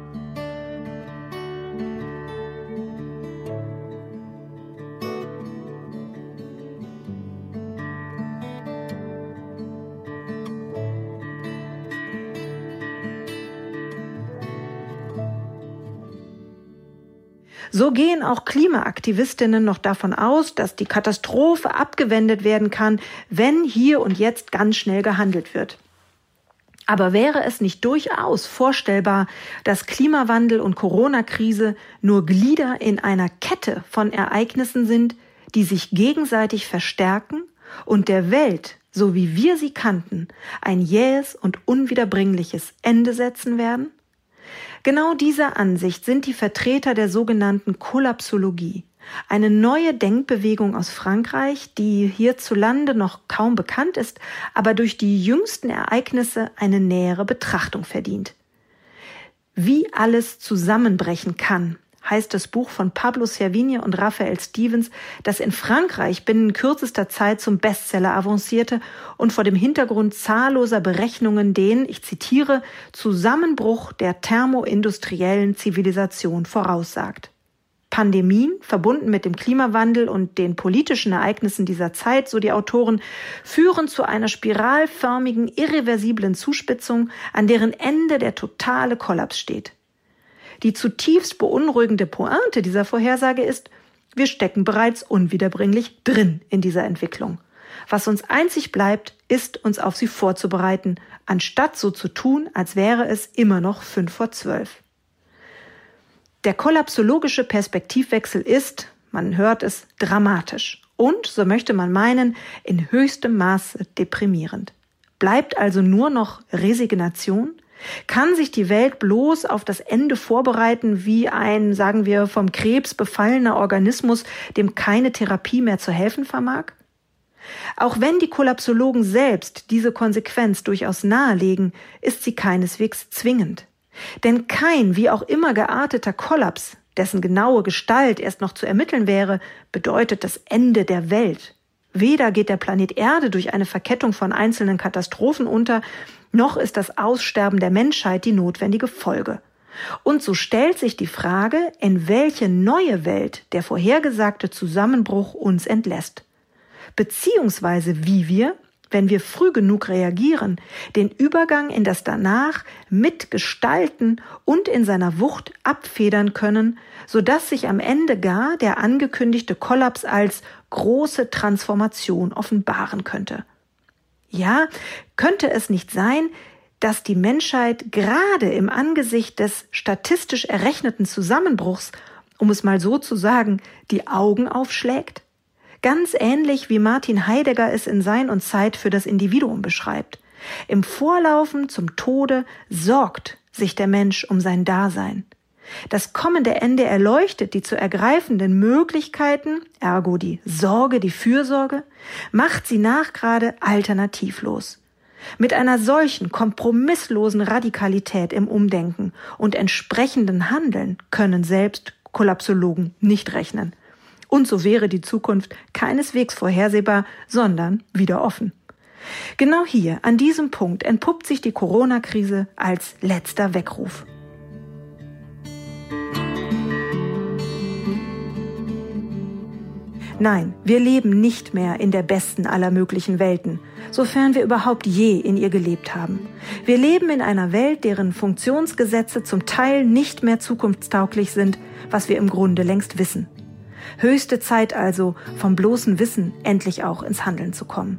So gehen auch Klimaaktivistinnen noch davon aus, dass die Katastrophe abgewendet werden kann, wenn hier und jetzt ganz schnell gehandelt wird. Aber wäre es nicht durchaus vorstellbar, dass Klimawandel und Corona-Krise nur Glieder in einer Kette von Ereignissen sind, die sich gegenseitig verstärken und der Welt, so wie wir sie kannten, ein jähes und unwiederbringliches Ende setzen werden? Genau dieser Ansicht sind die Vertreter der sogenannten Kollapsologie, eine neue Denkbewegung aus Frankreich, die hierzulande noch kaum bekannt ist, aber durch die jüngsten Ereignisse eine nähere Betrachtung verdient. Wie alles zusammenbrechen kann, heißt das Buch von Pablo Servigne und Raphael Stevens, das in Frankreich binnen kürzester Zeit zum Bestseller avancierte und vor dem Hintergrund zahlloser Berechnungen den, ich zitiere, Zusammenbruch der thermoindustriellen Zivilisation voraussagt. Pandemien, verbunden mit dem Klimawandel und den politischen Ereignissen dieser Zeit, so die Autoren, führen zu einer spiralförmigen, irreversiblen Zuspitzung, an deren Ende der totale Kollaps steht. Die zutiefst beunruhigende Pointe dieser Vorhersage ist, wir stecken bereits unwiederbringlich drin in dieser Entwicklung. Was uns einzig bleibt, ist, uns auf sie vorzubereiten, anstatt so zu tun, als wäre es immer noch 11:55. Der kollapsologische Perspektivwechsel ist, man hört es, dramatisch und, so möchte man meinen, in höchstem Maße deprimierend. Bleibt also nur noch Resignation? Kann sich die Welt bloß auf das Ende vorbereiten wie ein, sagen wir, vom Krebs befallener Organismus, dem keine Therapie mehr zu helfen vermag? Auch wenn die Kollapsologen selbst diese Konsequenz durchaus nahelegen, ist sie keineswegs zwingend. Denn kein wie auch immer gearteter Kollaps, dessen genaue Gestalt erst noch zu ermitteln wäre, bedeutet das Ende der Welt. Weder geht der Planet Erde durch eine Verkettung von einzelnen Katastrophen unter, noch ist das Aussterben der Menschheit die notwendige Folge. Und so stellt sich die Frage, in welche neue Welt der vorhergesagte Zusammenbruch uns entlässt. Beziehungsweise wie wir, wenn wir früh genug reagieren, den Übergang in das Danach mitgestalten und in seiner Wucht abfedern können, sodass sich am Ende gar der angekündigte Kollaps als große Transformation offenbaren könnte. Ja, könnte es nicht sein, dass die Menschheit gerade im Angesicht des statistisch errechneten Zusammenbruchs, um es mal so zu sagen, die Augen aufschlägt? Ganz ähnlich wie Martin Heidegger es in Sein und Zeit für das Individuum beschreibt. Im Vorlaufen zum Tode sorgt sich der Mensch um sein Dasein. Das kommende Ende erleuchtet die zu ergreifenden Möglichkeiten, ergo die Sorge, die Fürsorge, macht sie nachgerade alternativlos. Mit einer solchen kompromisslosen Radikalität im Umdenken und entsprechenden Handeln können selbst Kollapsologen nicht rechnen. Und so wäre die Zukunft keineswegs vorhersehbar, sondern wieder offen. Genau hier, an diesem Punkt, entpuppt sich die Corona-Krise als letzter Weckruf. Nein, wir leben nicht mehr in der besten aller möglichen Welten, sofern wir überhaupt je in ihr gelebt haben. Wir leben in einer Welt, deren Funktionsgesetze zum Teil nicht mehr zukunftstauglich sind, was wir im Grunde längst wissen. Höchste Zeit also, vom bloßen Wissen endlich auch ins Handeln zu kommen.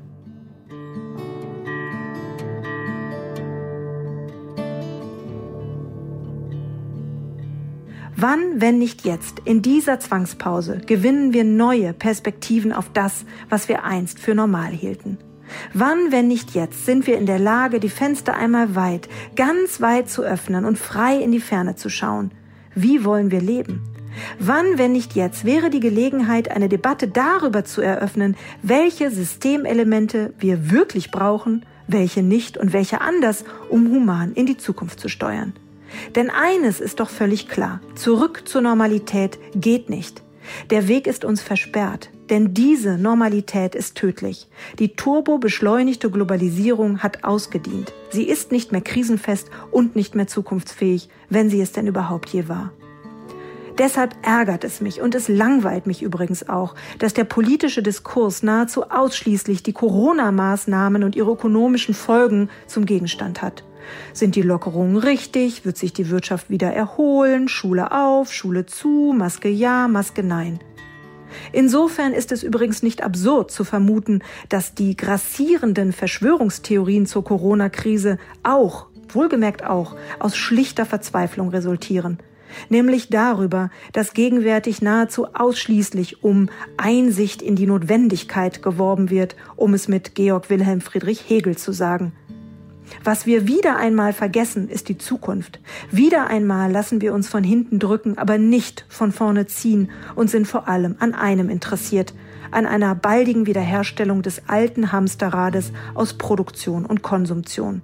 Wann, wenn nicht jetzt, in dieser Zwangspause, gewinnen wir neue Perspektiven auf das, was wir einst für normal hielten? Wann, wenn nicht jetzt, sind wir in der Lage, die Fenster einmal weit, ganz weit zu öffnen und frei in die Ferne zu schauen? Wie wollen wir leben? Wann, wenn nicht jetzt, wäre die Gelegenheit, eine Debatte darüber zu eröffnen, welche Systemelemente wir wirklich brauchen, welche nicht und welche anders, um human in die Zukunft zu steuern? Denn eines ist doch völlig klar: Zurück zur Normalität geht nicht. Der Weg ist uns versperrt, denn diese Normalität ist tödlich. Die turbobeschleunigte Globalisierung hat ausgedient. Sie ist nicht mehr krisenfest und nicht mehr zukunftsfähig, wenn sie es denn überhaupt je war. Deshalb ärgert es mich und es langweilt mich übrigens auch, dass der politische Diskurs nahezu ausschließlich die Corona-Maßnahmen und ihre ökonomischen Folgen zum Gegenstand hat. Sind die Lockerungen richtig? Wird sich die Wirtschaft wieder erholen? Schule auf, Schule zu, Maske ja, Maske nein. Insofern ist es übrigens nicht absurd zu vermuten, dass die grassierenden Verschwörungstheorien zur Corona-Krise wohlgemerkt auch, aus schlichter Verzweiflung resultieren. Nämlich darüber, dass gegenwärtig nahezu ausschließlich um Einsicht in die Notwendigkeit geworben wird, um es mit Georg Wilhelm Friedrich Hegel zu sagen. Was wir wieder einmal vergessen, ist die Zukunft. Wieder einmal lassen wir uns von hinten drücken, aber nicht von vorne ziehen und sind vor allem an einem interessiert, an einer baldigen Wiederherstellung des alten Hamsterrades aus Produktion und Konsumtion.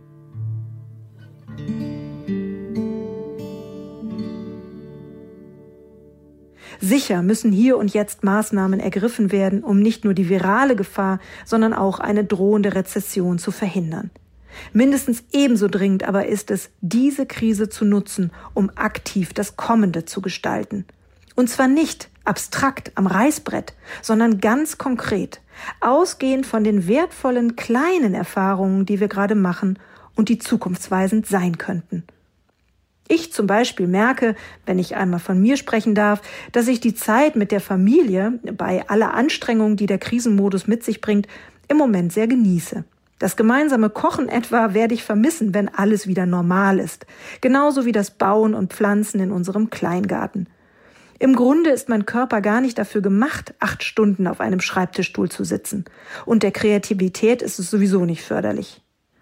Sicher müssen hier und jetzt Maßnahmen ergriffen werden, um nicht nur die virale Gefahr, sondern auch eine drohende Rezession zu verhindern. Mindestens ebenso dringend aber ist es, diese Krise zu nutzen, um aktiv das Kommende zu gestalten. Und zwar nicht abstrakt am Reißbrett, sondern ganz konkret, ausgehend von den wertvollen kleinen Erfahrungen, die wir gerade machen und die zukunftsweisend sein könnten. Ich zum Beispiel merke, wenn ich einmal von mir sprechen darf, dass ich die Zeit mit der Familie, bei aller Anstrengung, die der Krisenmodus mit sich bringt, im Moment sehr genieße. Das gemeinsame Kochen etwa werde ich vermissen, wenn alles wieder normal ist. Genauso wie das Bauen und Pflanzen in unserem Kleingarten. Im Grunde ist mein Körper gar nicht dafür gemacht, 8 Stunden auf einem Schreibtischstuhl zu sitzen. Und der Kreativität ist es sowieso nicht förderlich.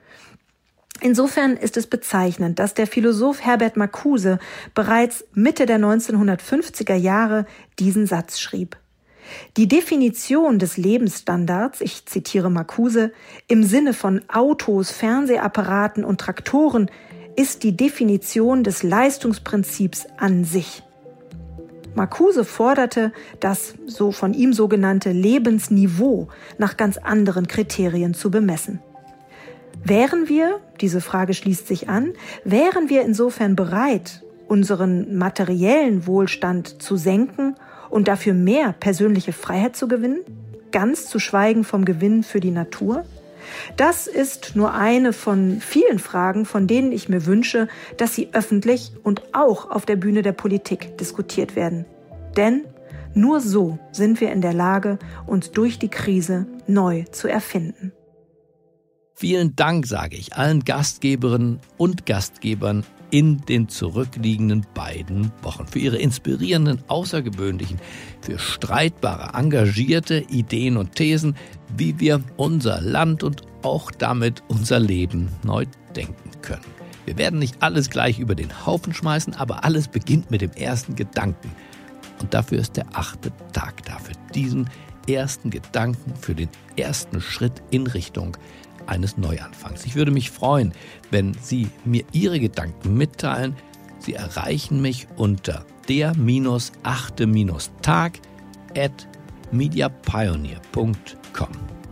Insofern ist es bezeichnend, dass der Philosoph Herbert Marcuse bereits Mitte der 1950er Jahre diesen Satz schrieb. Die Definition des Lebensstandards, ich zitiere Marcuse, im Sinne von Autos, Fernsehapparaten und Traktoren, ist die Definition des Leistungsprinzips an sich. Marcuse forderte das so von ihm sogenannte Lebensniveau nach ganz anderen Kriterien zu bemessen. Wären wir, diese Frage schließt sich an, wären wir insofern bereit, unseren materiellen Wohlstand zu senken und dafür mehr persönliche Freiheit zu gewinnen? Ganz zu schweigen vom Gewinn für die Natur? Das ist nur eine von vielen Fragen, von denen ich mir wünsche, dass sie öffentlich und auch auf der Bühne der Politik diskutiert werden. Denn nur so sind wir in der Lage, uns durch die Krise neu zu erfinden. Vielen Dank, sage ich allen Gastgeberinnen und Gastgebern in den zurückliegenden beiden Wochen für ihre inspirierenden, außergewöhnlichen, für streitbare, engagierte Ideen und Thesen, wie wir unser Land und auch damit unser Leben neu denken können. Wir werden nicht alles gleich über den Haufen schmeißen, aber alles beginnt mit dem ersten Gedanken. Und dafür ist der 8. Tag da, für diesen ersten Gedanken, für den ersten Schritt in Richtung eines Neuanfangs. Ich würde mich freuen, wenn Sie mir Ihre Gedanken mitteilen. Sie erreichen mich unter der-8-tag@ mediapioneer.com.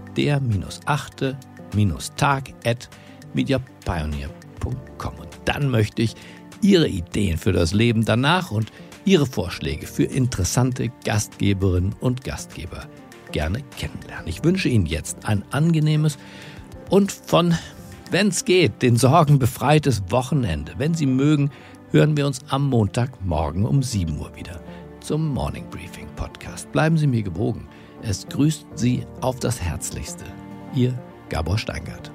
der-achte-tag@mediapioneer.com. Und dann möchte ich Ihre Ideen für das Leben danach und Ihre Vorschläge für interessante Gastgeberinnen und Gastgeber gerne kennenlernen. Ich wünsche Ihnen jetzt ein angenehmes und wenn's geht, den Sorgen befreites Wochenende. Wenn Sie mögen, hören wir uns am Montagmorgen um 7 Uhr wieder zum Morning Briefing Podcast. Bleiben Sie mir gewogen. Es grüßt Sie auf das Herzlichste. Ihr Gabor Steingart.